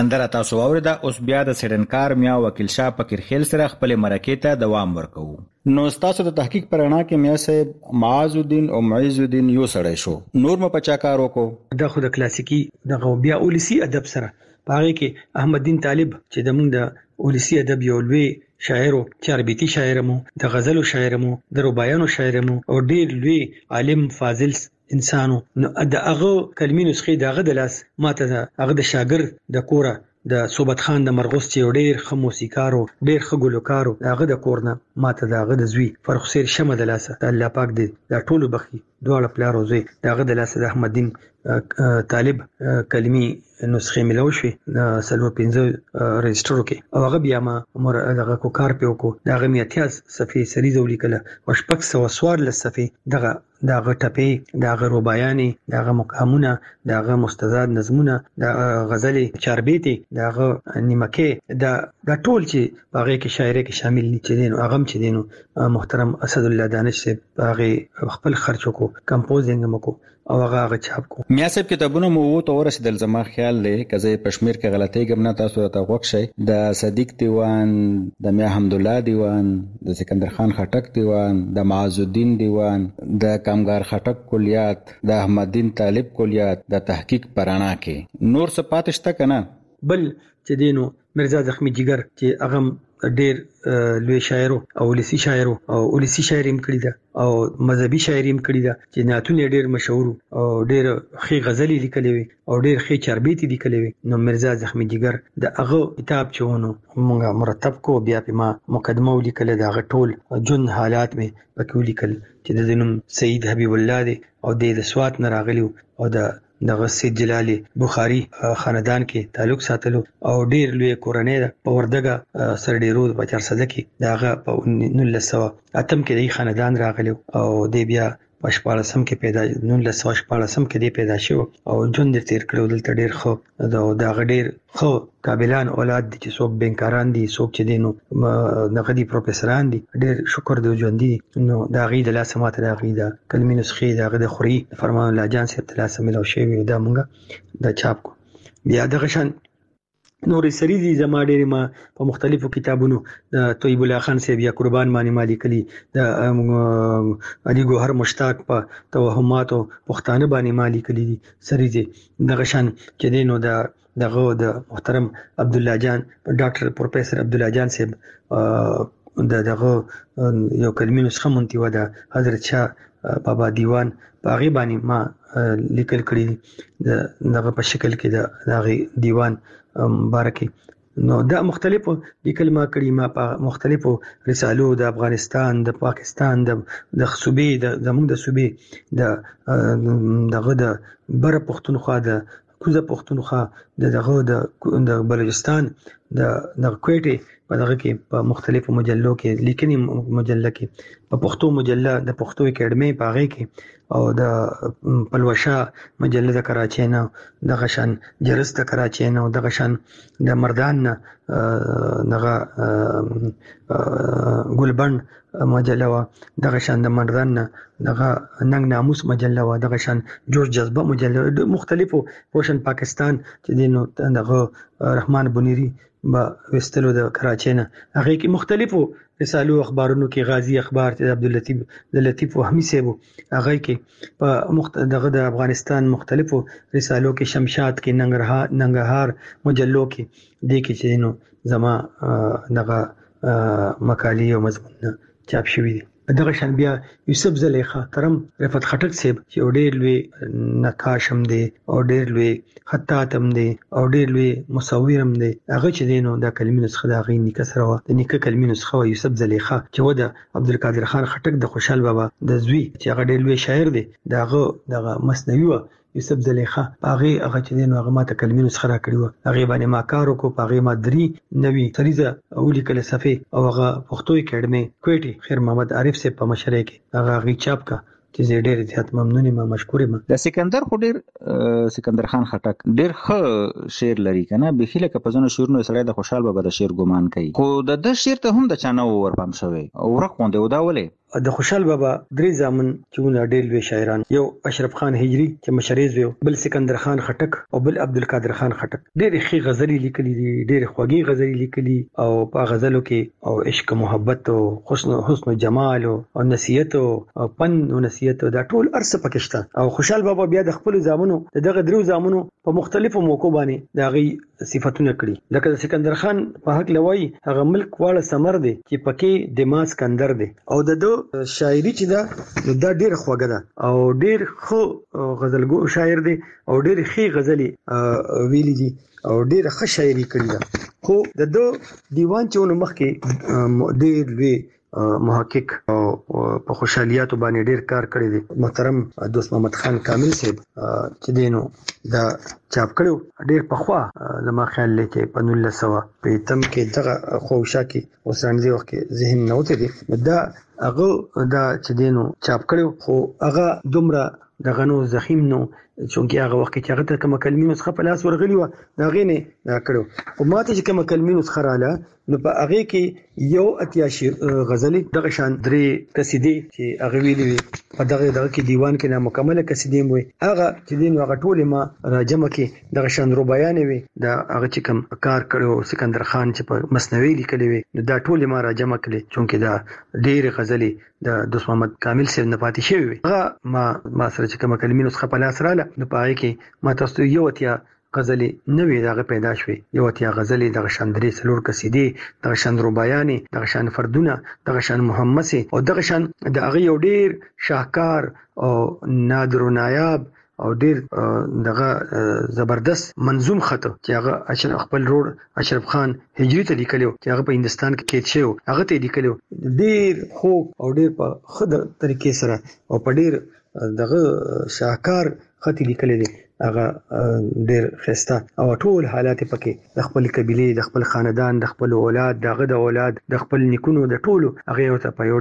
سندره تاسو اوریدا. اوس بیا د سیډنکار میا وکیل شاه فقیرخیل سره خپل مرکه ته دوام ورکو. نو تاسو د تحقیق پرانا کې میا صاحب معاذ الدین او معیز الدین یو سړی شو، نور م پچا کار وکړو. دا خو د کلاسیکی د بیا اولسی ادب سره پاره کې احمد دین طالب چې د موږ د اولسی ادب یو لوی شاعر او چاربيتي شاعر مو، د غزلو شاعر مو، د ربايانو شاعر مو او ډیر لوی عالم فاضل انسانو. نو د هغه کلمې نسخې دغه د لاس ماته هغه د شاګرد د کوره د صوبت خان د مرغوس چې ډیر ښه موسیقارو، ډیر ښه ګلوکارو، هغه د کورنه ماته دغه د زوی فرخسیر شمه د لاس الله پاک دې د ټولو بخي دواړه پلارو زوی دغه د لاس د احمد دین طالب کلمي نسخې ملو شوي سلور پنځه رجسترو کې او هغه بیا ما عمر دغه کو کار په وکړو. دغه میاتیاز صفحه سریزه ولیکله او شپږ سوه څوارلس صفحې دغه دغه ټپې، دغه ربايانې، دغه مقامونه، دغه مستزاد نظمونه، دغه غزلې چاربيتي، دغه نیمکه، دا د ټول چې هغه کې شاعري کې شامل دي چې دین هغه چې دینو محترم اسد الله دانش صاحب هغه خپل خرچ کو کمپوزینګ مکو او هغه چاپ کو. میا صاحب کتابونه مو ته ورسېدل. زما خیال دی کزه پښمیر کې غلطي ګمنه تاسو ته غوښ شي. د صدیق دیوان، د میا حمد الله دیوان، د سکندر خان خټک دیوان، د معاذ الدین دیوان، د کامګار خټک کلیات، د احمد دین طالب کلیات، د تحقیق پرانا کې نور څه پاتشته کنه. بل چې دینو مرزا زخمی جگر چې هغه ډیر لوی شاعر او ولسی شاعر او ولسی شاعر هم کړی دا او مذهبي شاعر هم کړی دا چې ناتونه ډیر مشهور او ډیر خې غزلې لیکلې وي او ډیر خې چاربيتي لیکلې وي. نو مرزا زخمی جگر د هغه کتاب چونه مونږه مرتب کو بیا په ما مقدمه ولیکل دا غټول جن حالات می پکې ولیکل چې د دینم سید حبیب الله دی او د سوات نه راغلی او د دغه سید جلالی بخاری خاندان کې تعلق ساتلو او ډیر لوی کورنۍ ده په وردګه سرډیرو په چار صده کې داغه په نولس سوه اتم کې د خاندان راغلی او د بیا په شپاړسم کې پیدا نولس سوه شپاړسم کې دی پیدا شو او جون د تیر کړو دلته ډیر خو دا ډیر خو قابلان اولاد دي چې څوک بینکاران دي، څوک چې دینو نقدي پروفیسوران دي، ډیر شکر دی ژوند دي. نو دا غي د لاسه ماته دا غي دا کلمې نسخې دا غي د خوري فرمان الله جان صاحب تلاسه ملو شي دا مونږه د چاپ کو. بیا دغه شان نورې سریزي زما ډېرې ما په مختلفو کتابونو د طیب الله خان صاحب یا قربان مانی مالی کلی د علي ګوهر مشتاق په توهماتو پښتانه باندې مالی کلی دي سریزي. دغه شان چې دینو د دغه د محترم عبد الله جان ډاکټر پروفیسور عبد الله جان صاحب د دغه یو کلمې نسخه مونږ و د حضرت شاه بابا دیوان په هغه باندې ما لیکل کړی د دغه په شکل کې د دغه دیوان مبارکي. نو دا مختلفو لیکل ما کړی ما په مختلفو رسالو د افغانستان، د پاکستان، د د صوبې د زموږ د صوبې د دغه د بر پښتونخوا د کوزه پښتونخوا د دغه د بلوچستان د د کوټې په دغه کې په مختلفو مجلو کې لیکنی مجله کې په پښتو مجله د پښتو اکیډمي په هغه کې او د پلوشا مجله د کراچۍ نه دغه شان جرس د کراچۍ نه دغه شان د مردان نه دغه ګلبند مجله وا دغه شان د مردان نه دغه ننګ ناموس مجله وا دغه شان جوړ جذبه مجله مختلفو روشن پاکستان چې دینو دغه رحمان بنيري با وستلو د کراچۍ نه هغه کې مختلفو رسالو اخبارونو کې غازی اخبار چې عبد اللطیف د لطیف وهمي صاحب هغه کې په مخت دغه د افغانستان مختلفو رسالو کې شمشاد کې ننګرهار ننګرهار مجلو کې د کې چې نو زما دغه مقالې او مضمون چاپ شوی دي. دغه شان بیا یوسف زلیخا ترم رفعت خټک صاحب چې ډېر لوی نقاش هم دی او ډېر لوی خطاط هم دی او ډېر لوی مصور هم دی. هغه چې دینو د کلمې نسخه د غي نیکه سره و د نیکه کلمې نسخه و یوسف زلیخا چې و د عبدالقادر خان خټک د خوشحال بابا د زوی چې هغه ډېر لوی شاعر دی دغه دغه مثنوي و یوسف زلیخا هغه هغه چې دینو هغه ماته کلمې نسخه را کړی و هغه باندې ما کارو کو هغه ما دري نوي سریزه اولی کله صفه او هغه پښتو اکیډمي کوټي خیر محمد عارف صاحب په مشرۍ کې هغه غي چاپ کا چې ډېر زیات ممنون یم مشکور یم. د سکندر خو ډېر سکندر خان خټک ډېر ښه شعر لري کنه بخیله که په ځنو شعرونو سره د خوشحال بابا د شعر ګمان کوي خو د د شعر ته هم د چانه ور پام شوی او ورخ غونډه ودا ولې د خوشحال بابا درې زامن چې ډېر لوی شاعران، یو اشرف خان هجری چې مشریز ویو، بل سکندر خان خټک او بل عبدالقادر خان خټک. ډېر ښې غزلې لیکلي دي، ډېر خوږې غزلې لیکلي او په غزلو کې او عشق محبت او حسن حسن جمال او نصیحت او پن او نصیحت دا ټول ارسه پکې شته. او خوشحال بابا بیا د خپل زامنو دغه درو زامنو په مختلفو موقعو باندې دا غي صفاتونه کړی. لکه د سکندر خان په حق لوي هغه ملک واړه سمر دی چې پکې د ماسکندر دی او د دو شاعري چې دا دا ډېر خوږه ده او ډېر خو غزلګو شاعر دی او ډېر ښې غزلې ویلي دي او ډېر ښه شاعري کړې ده. خو د دو دیوان چې ونو مخکې ډېر لوی محقق او په خوشحالیاتو باندې ډېر کار کړی دی. محترم دوست محمد خان کامل صاحب چې دینو دا چاپ کړو ډېر پخوا زما خیال لکه په نولس سوه په تم کې دغه خوشا کې اوسانځي وخت کې ذهن نوته دي دا هغه دا چې دینو چاپ کړو خو هغه دومره دغه نو زخیم نو چونکی هغه وخت کې هغه ته کوم کلمې نسخه په لاس ورغلی و دا غینه دا کړو او ماته چې کوم کلمې نسخه رااله نو په هغه کې یو اتیا شعر غزلې دغه شان درې قصیدې چې هغه ویلې په دغه دغه کې دیوان کې نامکمله قصیدې مو هغه چې دین هغه ټول ما راجمه کې دغه شان رو بیان وي دا هغه چې کوم کار کړو سکندر خان چې په مثنوي لیکلې وي نو دا ټول ما راجمه کړې چونکی دا ډېر غزلې د دوست محمد کامل سره نه پاتې شوی وي. هغه ما ما سره چې کوم کلمې نسخه په لاس رااله نو پای کې ما تاسو یو اتیا غزلې نوې دغه پیدا شوې، یو اتیا غزلې دغه شان درې څلور قصیدې دغه شان رباعیانې دغه شان فردونه دغه شان محمسي او دغه شان د هغه یو ډېر شاهکار او نادر و نایاب او ډېر دغه زبردست منظوم خط چې هغه اشرف خپل روړ اشرف خان هجری ته لیکلو چې هغه په هندستان کې کېد شو هغه ته لیکلو ډېر خو او ډېر په خد طریقې سره او په ډېر دغه شاهکار خط لیکل دي هغه ډېر خسته او ټول حالات پکې د خپل قبيله د خپل خاندان د خپل اولاد دغه د اولاد د خپل نیکونو د ټولو هغه ته په یو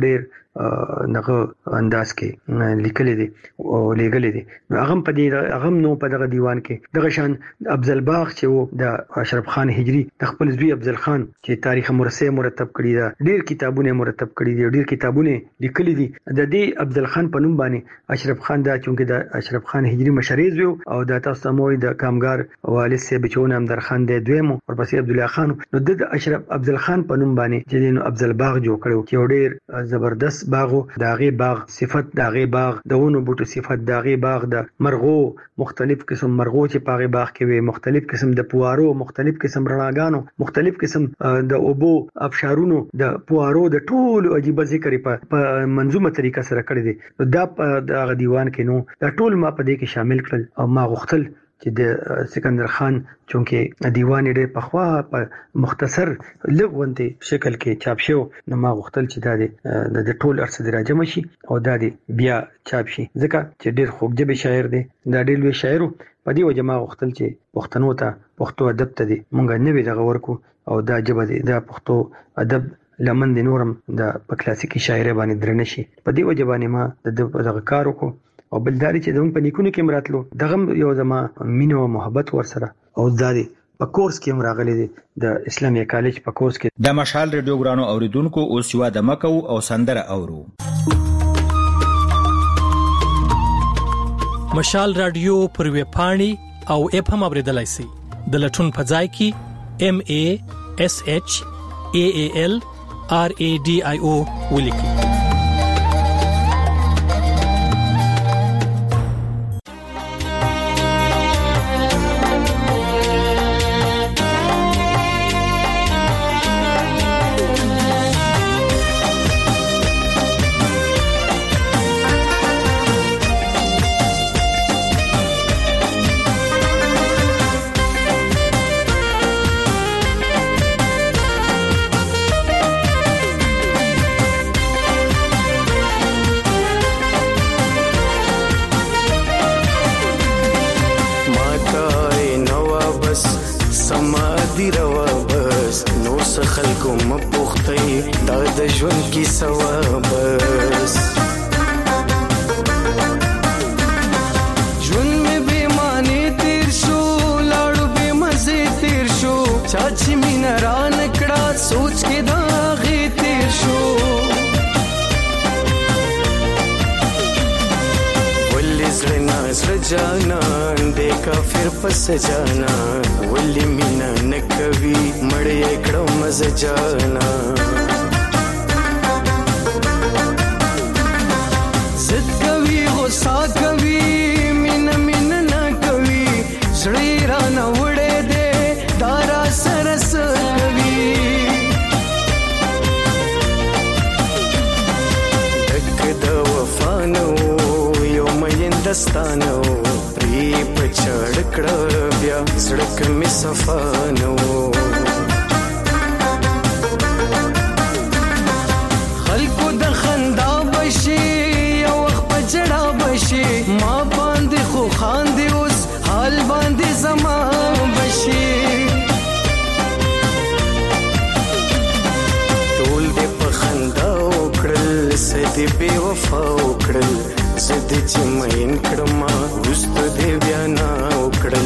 ډېر نغه انداز کې لیکل دي او لیکل دي هغه په دې هغه نو په دغه دیوان کې دغه شان افضل باغ چې وو د اشرف خان هجری د خپل زوی افضل خان چې تاریخ مرثه مرتب کړی دا ډېر کتابونه مرتب کړی دي ډېر کتابونه لیکلي دي د دې افضل خان په نوم باندې اشرف خان دا چونکه د اشرف خان هجری مشریز وو او د تاسو موي د کامګار والد سیب چون امدر خان د دویمو ورپسې عبد الله خان نو د اشرف افضل خان په نوم باندې چې نو افضل باغ جوړ کړو چې ډېر زبردست باغو داغه باغ صفت داغه باغ دونو بوټو صفت داغه باغ د مرغو مختلف قسم مرغو چې پاغه باغ کې وي مختلف قسم د پوارو مختلف قسم رڼاګانو مختلف قسم د اوبو ابشارونو د پوارو د ټول عجیب ذکر په منظومه طریقه سره کړی دي دا د دیوان کې نو دا ټول ما په دې کې شامل کړل او ما غوښتل چې د سکندر خان چونکه دیوان ډېر پخوا په مختصر لغونتي شکل کې چاپ شو نو ما غوښتل چې دا د ټول ارڅ دراجم شي او دا بیا چاپ شي ځکه چې ډېر خوږجبه شاعر دی دا ډېر لوی شاعر په دې وجه ما غوښتل چې پښتنو ته پښتو ادب ته دی مونږ نه وی دغه ورکو او دا جبه دی دا پښتو ادب لمن د نورم د په کلاسیکي شاعري باندې درنه شي په دې وجه باندې ما د دغه کار وکړو او بلداري چې زموږ په نیکونو کې مراتلو دغه یو زما مینه او محبت ورسره او داري په کورس کې راغلي دي د اسلامي کالج په کورس کې د مشال ریډیو ګرانو اوریدونکو اوس یو د مکو او سندره اورو مشال رادیو پر وی پاڼي او اپ هم اوریدلای شي د لټون په ځای کې ام ا اس اچ ا ا ال ار ا ډي اي او ولیکي. جانان دې کافر پس جانان ولې مینا نکوي مړې کړم مزه جانان زد کوي غصه کوي مینا مینا نکوي زړه را نه وړې دې دارا سرس کوي دک د وفانو دستانو پری پچړ کړه بیا سړک می صفانو خلکو د خندا بشي یو وخت پچړا بشي ما باندې خو خاندي اوس حال باندې زما بشي ټول دې په خندا وکړل سدي بے وفا وکړل زده چې مین کړم وست دې بیا نه وکړل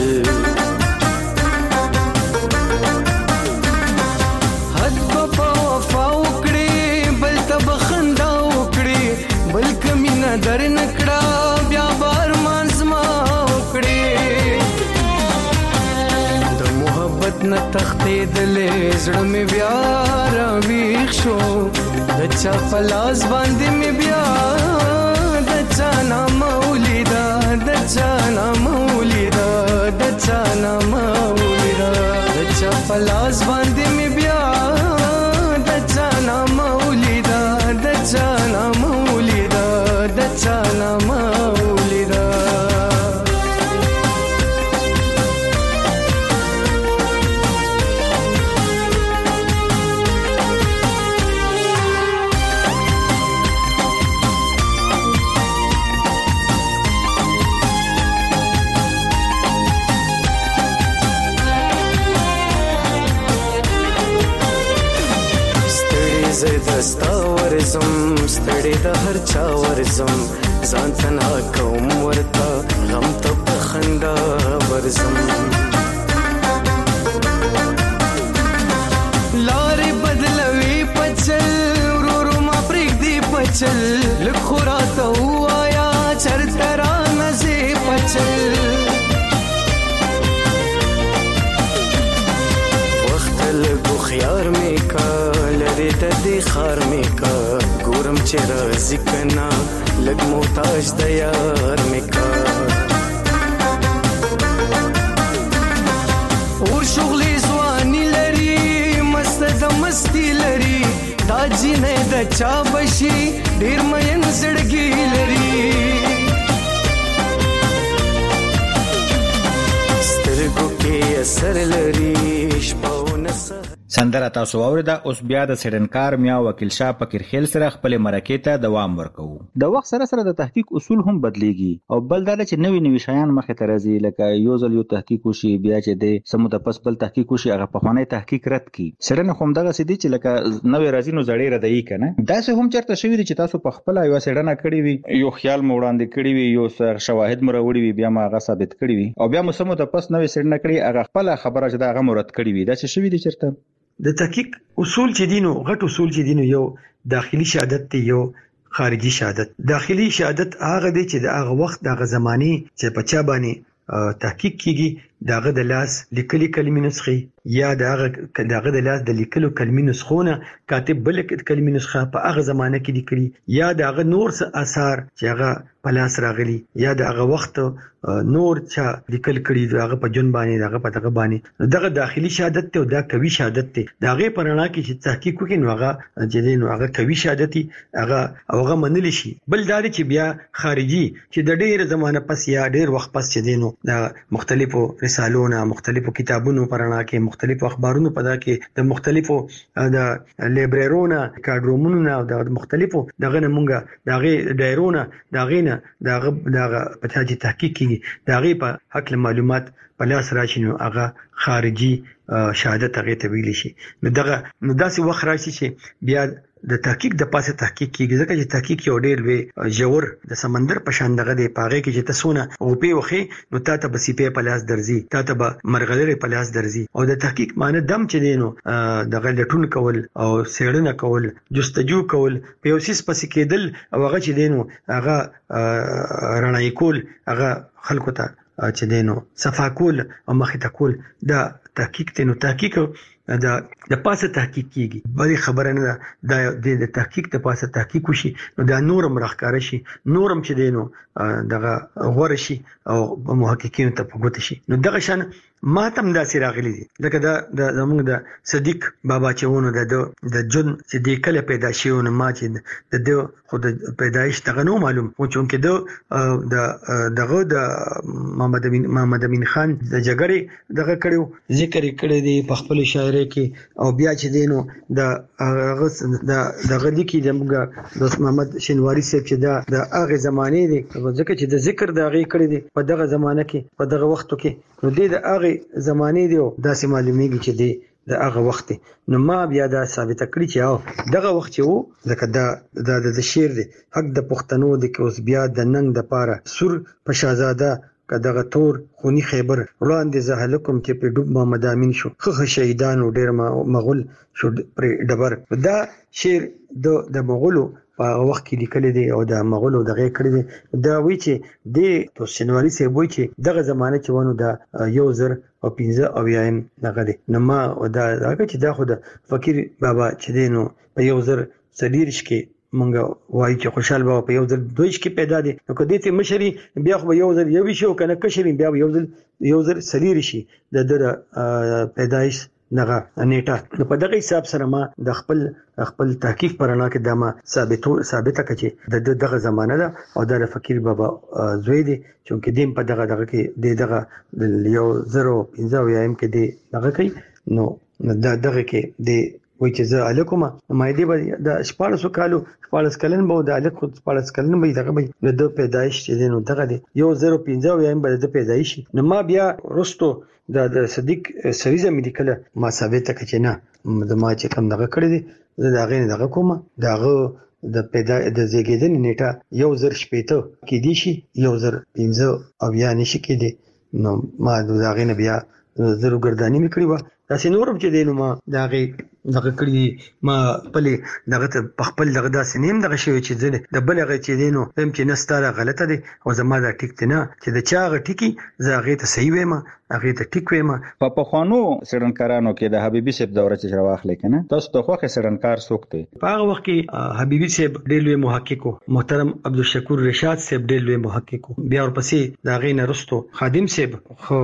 حد په وفا وکړي بل ته بخندا وکړي بل کمینا در نکړه بیا بار مانزما وکړي د محبت نه تختې دلې زړه مې بیا راويښ شو د چا پلاس باندې مې بیا دچانا مولیدا دچانا مولیدا دچانا مولیدا دچا پلاس باندې می بیا دچانا مولیدا دچانا مولیدا دچانا مولیدا زدستا ورزم ستړي د هر چا ورزم ځان تنا کوم ورتا غم ته بخندا ورزم لارې بدلوي پچل ورو ما پرېږ دی پچل لږ خو راته ووایه چرته رانه زه پچل وخت لږ هوښیار مې کا لري د دې خار مې کا ګورم چې راځي کنا لږ محتاج د یار مې کا اور شغلې ځواني لري مست د مستی لري دا جینې د چا بشي ډېر مین زړګي لري سترګو کې اثر لري شپه سندره تاسو اوریدا اوس بیا د سیډنکار میا وکیل شاه فقیرخیل سره خپل مرکې ته دوام ورکوو د وخت سره سره د تحقیق اصول هم بدلیږي او بل دا چې نوې نوې شیان مخه ته راځي لکه یو ځل یو تحقیق وشي بیا چې د سمو د پس بل تحقیق وشي هغه په خوانې تحقیق رد کی سیډن هم دغه سدي چې لکه نوې راځي نو زړې ردی کنه دا څه هم چرته شوی چې تاسو په خپل یو سیډنه کړی وي یو خیال مو وړاندې کړی وي یو شواهد مو راوړي وي بیا ما هغه ثابت کړی وي او بیا مو سمو د پس نوې سیډنه کړی هغه خپل خبره چې دا هغه مراد کړی وي دا څه شوی دي چرته د تحقیق اصول چې دینو غټ اصول چې دینو یو داخلي شهادت دی یو خارجي شهادت داخلي شهادت هغه دی چې د هغه وخت د هغه زماني چې په چا باندې تحقیق کیږي داغه د لاس لیکلي کلمې نسخې یا داغه داغه د لاس د لیکلو کلمې نسخونه کاتب بل کلمې نسخه په هغه زمانه کې لیکلي یا داغه نور څه آثار چې هغه په لاس راغلي یا داغه وخت نور چې لیکل کړي داغه په جون باندې داغه په دغه باندې دغه داخلي شهادت ته او دا کوي شهادت ته داغه پرانا کې چې تحقیق وکړي نو هغه چې نو هغه کوي شهادت هغه هغه منل شي بل دا چې بیا خارجي چې د ډېر زمانه پس یا ډېر وخت پس چې دینو د مختلفو رسالونو مختلفو کتابونو پرانا کې مختلفو اخبارونو پدا کې د مختلفو د لیبرارونو کارډرومونو او د مختلفو دغه مونږه دغه ډایرونه دغه نه دغه دغه په تاجي تحقیق کې دغه په حق معلومات په لاس راشي نو هغه خارجي شهادت هغه ته ویل شي نو دغه نو داسې وخت راشي چې بیا د تحقیق د پاسه تحقیق کیږي ځکه چې تحقیق یو ډیر وی جوړ د سمندر په شان دغه دی پاغه کې چې تاسو نه او په وخی نو تا ته بسیپه په لاس درځي تا ته به مرغلره په لاس درځي او د تحقیق معنی دم چې دینو د غلطون کول او سیړنه کول جستجو کول په یو سیس پسې کېدل او هغه چې دینو هغه رڼای کول هغه خلکو ته چې دینو صفا کول او مخې ته کول دا تحقیق ته نو تحقیق دا د پاسه تحقیق کیږي بلې خبره نه دا د تحقیق ته پاسه تحقیق وشي نو دا نورم راخکار شي نورم چې دینو دغه غور شي او محققین ته پګوت شي نو دغه شان ما تم دا سراغلی دي لکه دا د زموږ د صدیق بابا چېونه د د جون چې د کله پیدا شيونه ما چې د خود پیدایش دغه نو معلوم او چې د دغه د محمد امین محمد امین خان د جګړې دغه کړو ذکر کړی دی په خپل شاعري کې او بیا چې دینو د هغه د دغه لیکي د موږ د محمد شینواری صاحب چې دا د هغه زمانه دی ځکه چې د ذکر د هغه کړی دی په دغه زمانه کې په دغه وخت کې نو د هغه زمانه دی او داسې معلومیږي چې دی د هغه وخت نو ما بیا دا ثابت کړی چې او دغه وخت چې وو ځکه دا د شعر دی حق د پښتنو د کې اوس بیا د ننګ د پاره سور په شاهزاده کداغه تور خونی خیبر وړاندې زهلکم چې په ډوب محمد امین شو خخ شهیدانو ډیر مغول شو پر ډبر دا شعر د د مغولو په وخت کې لیکل دي او د مغولو دغه کړی دي دا وی چې د تو شنواری سه وی چې دغه زمانه چې ونه د یو زر او پنځه او یایم دغه دي نو ما دا هغه چې دا خو د فقیر بابا چې دینو په یو زر سلیرش کې مونږ وایي چې خوشحال بابا په یو ځل دویش کې پیدا دي نو کدی ته مشري بیا خو یو ځل یو شو کنه کشري بیا یو ځل یو ځل سلیر شي د در پیدایش نغه نیټه نو په دغه حساب سره ما د خپل خپل تحقیق پرانا کې دما ثابتو ثابته کړي د دغه زمانه ده او د فقیر بابا زوی دي چې دیم په دغه دغه کې د دغه یو زرو پنځه ویم کې دی دغه کوي نو دغه کې د وای چې زه الکوم ما دې به د شپاړسو کالو شپاړس کلن به د الک خود شپاړس کلن به دغه به د پیدایش چې دینو دغه دی یو زرو پنځه ویم به د پیدایش نو ما بیا رستو د صدیق سریزه میډیکل ما ثابت کړ چې نه د ما چې کم دغه کړی دی زه دا غین دغه کوم دغه د پیدا د زیږیدنې نیټه یو زر شپېته کې دی شي یو زر پنځه او یا نشي کې دی نو ما دا غین بیا زرو ګردانی میکړی و تاسو نورم چې دینو ما دا غي دغه کړی ما پلي دغه په خپل دغه داسې نیم دغه شی چې زه د بلغه چې دینو هم چې نستاره غلطه دي او زما دا ټیک نه چې د چاغه ټیکی زه هغه ته صحیح وایم هغه ته ټیک وایم په پخوانو سړنکارانو کې د حبیبي صاحب دوره چې راواخلې کنه تاسو ته خوخه سړنکار څوک دی په هغه وخت کې حبیبي صاحب ډېر لوی محقق محترم عبدالشکور رشاد صاحب ډېر لوی محقق بیا ورپسې دا غي نه رستو خادم صاحب خو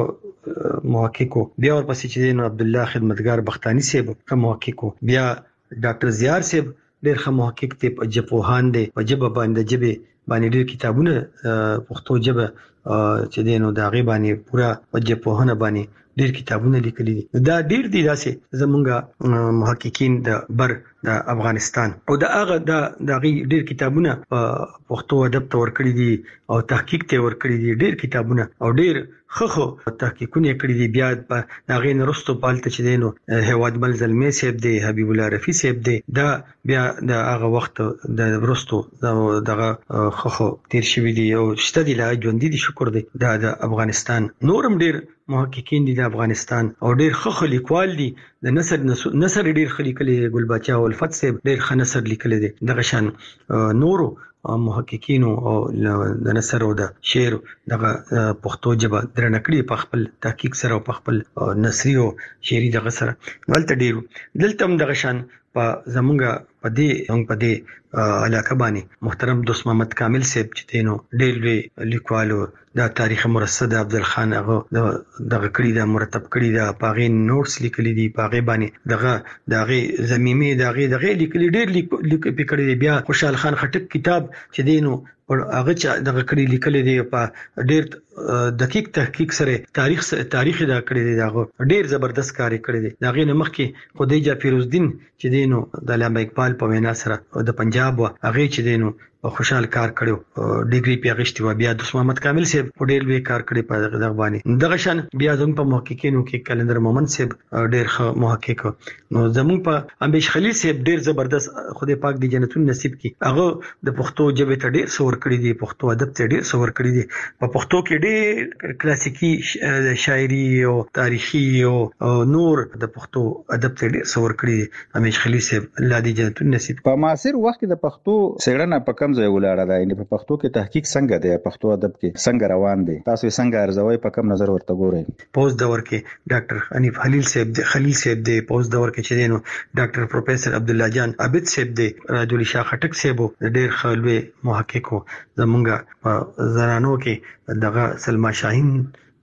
محقق بیا ورپسې چې دینو عبد الله خدمتګار بختانی صاحب کوم محقق بیا ډاکټر زیار صاحب ډېر ښه محقق دی په جپوهان دی په جبه باندې جبه باندې ډېر کتابونه پښتو جبه چې دینو دا غي باندې پورا په جپوهانه باندې ډېر کتابونه لیکلي دي دا ډېر دي داسې زمونږ محققین د بر د افغانستان او دا هغه د دغه ډېر کتابونه پښتو ادب ته ورکړي دي او تحقیق ته ورکړي دي ډېر کتابونه او ډېر خخو تحقیقونه کړی دي بیا په هغه نرستو پالته چې دینو هواد بل زلمی صاحب دی حبیب الله رفیع صاحب دی دا بیا د هغه وخت د ورستو دغه خخو تیر شوی دی او شته دی لا ژوند دي شکر دی د افغانستان نورم ډېر محققین دي د افغانستان او ډېر خخ لیکوال دي د نصر نصر ډېر خلیکلي ګل بچا او الفت صاحب ډېر ښه نصر لیکلی دی دغه شان نورو محققینو او د نصر او د شعر دغه پښتو ژبه درنکړي په خپل تحقیق سره او په خپل نثري او شعري دغه سره ولته ډېر دلته هم دغه شان په زمونږ په دې هم په دې علاقه باندې محترم دوست محمد کامل صاحب چې دینو ډېر لوی لیکوالو دا تاریخ مرصد عبدال خان هغه دغه کړی دا مرتب کړی دا پاغین نوټس لیکلي دي پاغه باندې دغه دغه زميمي دغه دغه لیکلي ډېر لیک پکړی دی بیا خوشحال خان خټک کتاب چې دینو هغه چې دغه کړی لیکلي دی په ډېر دقیق تحقیق سره تاریخ تاریخ دا کړی دی دغه ډېر زبردست کار کړی دی دغه نمخ کې خدایجه فیروز الدین چې دینو د علامه اقبال په وینا سره د پنجاب هغه چې دینو خوشحال کار کړو ډیګري پیغشتي و بیا د محمد کامل صاحب ډېر به کار کړی په دغه باندې دغه شان بیا زموږ په محققینو کې کلندر مومن صاحب ډېر ښه محقق نو زموږ په امبیش خلیل صاحب ډېر زبردست خدای پاک دې جنتون نصیب کړي هغه د پښتو ژبه ته ډېر څور کړی دی پښتو ادب ته ډېر څور کړی دی په پښتو کې ډېر کلاسیکی شاعري او تاریخي او نور د پښتو ادب ته ډېر څور کړی دی امبیش خلیل صاحب الله دې جنتون نصیب په معاصر وخت کې د پښتو څېړنه په کم ځای ولاړه ده یعنی په پښتو کې تحقیق څنګه دی پښتو ادب کې څنګه روان دی تاسو څنګه ارزوي په کم نظر ورته ګورئ پوز دور کې ډاکټر حنیف خلیل صاحب دی خلیل صاحب دی پوز دور کې چې دینو ډاکټر پروفیسور عبد الله جان عابد صاحب دی راجولی شاه خټک صاحب ډېر خلوی محقق زمونږ په زرانو کې دغه سلمہ شاهین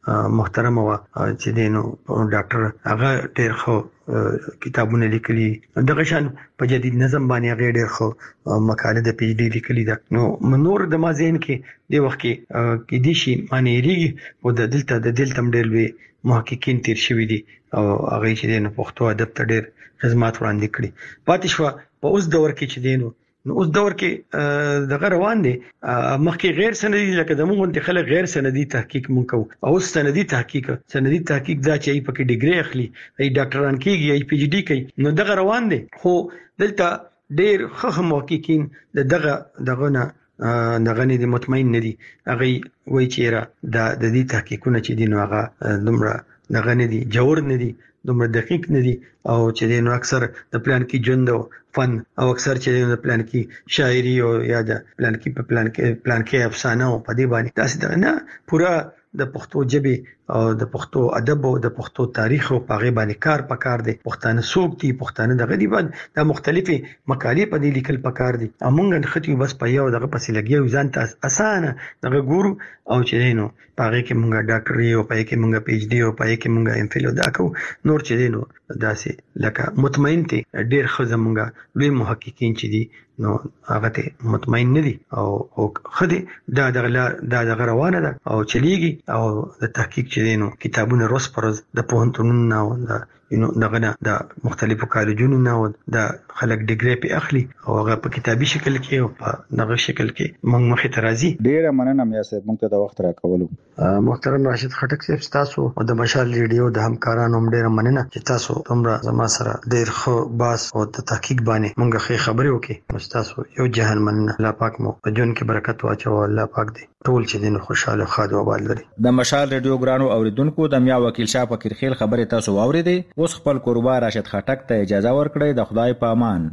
محترم وا چې دینو ډاکټر هغه ډېر خو کتابونه لیکلي دغه شان په جدید نظم باندې هغه ډېر خو مقاله د پی ایچ ډی لیکلي ده نو منور د مازین کې د وخت کې کې دي شي معنی ریږي او د دلته د دلته ډېر وی محققین تیر شوی دي او هغه چې دینو پښتو ادب ته ډېر خدمات وړاندې کړي پاتې شو په اوس دور کې چې دینو نو اوس دور کې دغه روان دي مخکې غیر سندي لکه زموږ د خلک غیر سندي تحقیق مونږ کوو او سندي تحقیق سندي تحقیق دا چې په کې ډیګري اخلي ای ډاکټران کېږي ای پی ایچ ډی کوي نو دغه روان دي خو دلته ډېر ښه محققین دغه دغه نه دغه نه دي مطمئن نه دي هغه وایي چې را د دې تحقیقونه چې دي نو هغه دومره دغه نه دي جوړ نه دي دومره دقیق نه دي او چې دینو اکثر د پلان کې ژوند او فن او اکثر چې د پلان کې شاعري او یا د پلان کې په پلان کې پلان کې افسانه او په دې باندې تاسو نه پورا د پښتو ژبه او د پښتو ادب او د پښتو تاریخ او پاغه باندې کار پکار دي پښتانه سوق دي پښتانه دغه دی باندې د مختلفي مقالې په دې لیکل پکار دي امونږ خطي بس په یو دغه پسې لګي ځان ته اسانه دغه ګورو او چې دینو پاغه کې مونږه ډاکټري او پای کې مونږه پی ایچ ډی او پای کې مونږه ام فل دا کو نور چې دینو داسې لکه مطمئن دي ډېر خزه مونږه لوی محققین چې دي نو هغه ته مطمئن نه دي او خدي دا دغه دا دغه روانه ده او چلیږي او د تحقیق چې دینو کتابونه روز پرز د پوهنتونونو او د نو دغه د مختلفو کالجونو نه او د خلک ډیګري په اخلي او هغه په کتابي شکل کې او په دغه شکل کې موږ مخې ته راځي ډیره مننه میا صاحب موږ ته د وخت راکولو محترم راشد خټک صاحب تاسو او د مشال ریډیو د همکارانو ډیره مننه چې تاسو تمره زما سره ډیر ښه باس او د تحقیق باندې موږ ښه خبرې وکړي تاسو یو جهان مننه الله پاک مو په جون کې برکت واچو الله پاک دې ټول چې دین خوشاله خاد او آباد لري د مشال ریډیو ګرانو اوریدونکو د میا وکیل شاه فقیر خیل خبره تاسو واوریدې اوس خپل قربا راشد خټک ته اجازه ورکړئ د خدای په امان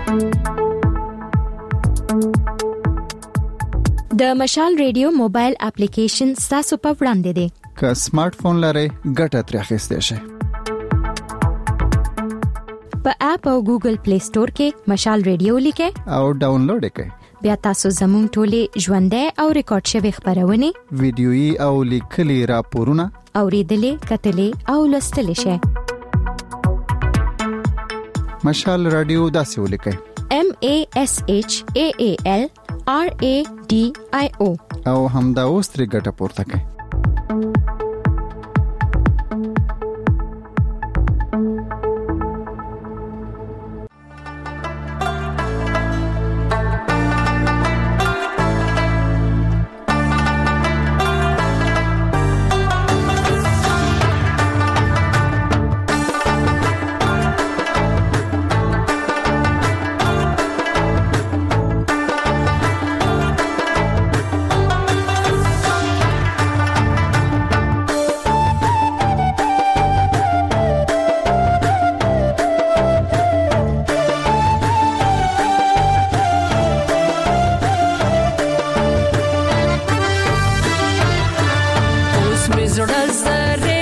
د مشال ریډیو موبایل اپلیکیشن تاسو په وړاندې دی که سمارټ فون لرئ ګټه ترې اخیستئ شئ په اپ او ګوګل پلی سٹور کې مشال ریډیو لیکئ او ډاونلوډ یې بیا تاسو زموږ ټولې ژوندۍ او ریکارډ شوی خبرونه ویډیويي او لیکلي راپورونه اوریدلې کتلې او لوستلې شئ مشال رادیو داسې ولیکئ M A S H A A L R A D I O او همدا اوس ترې ګټه پورته کړئ زړه زره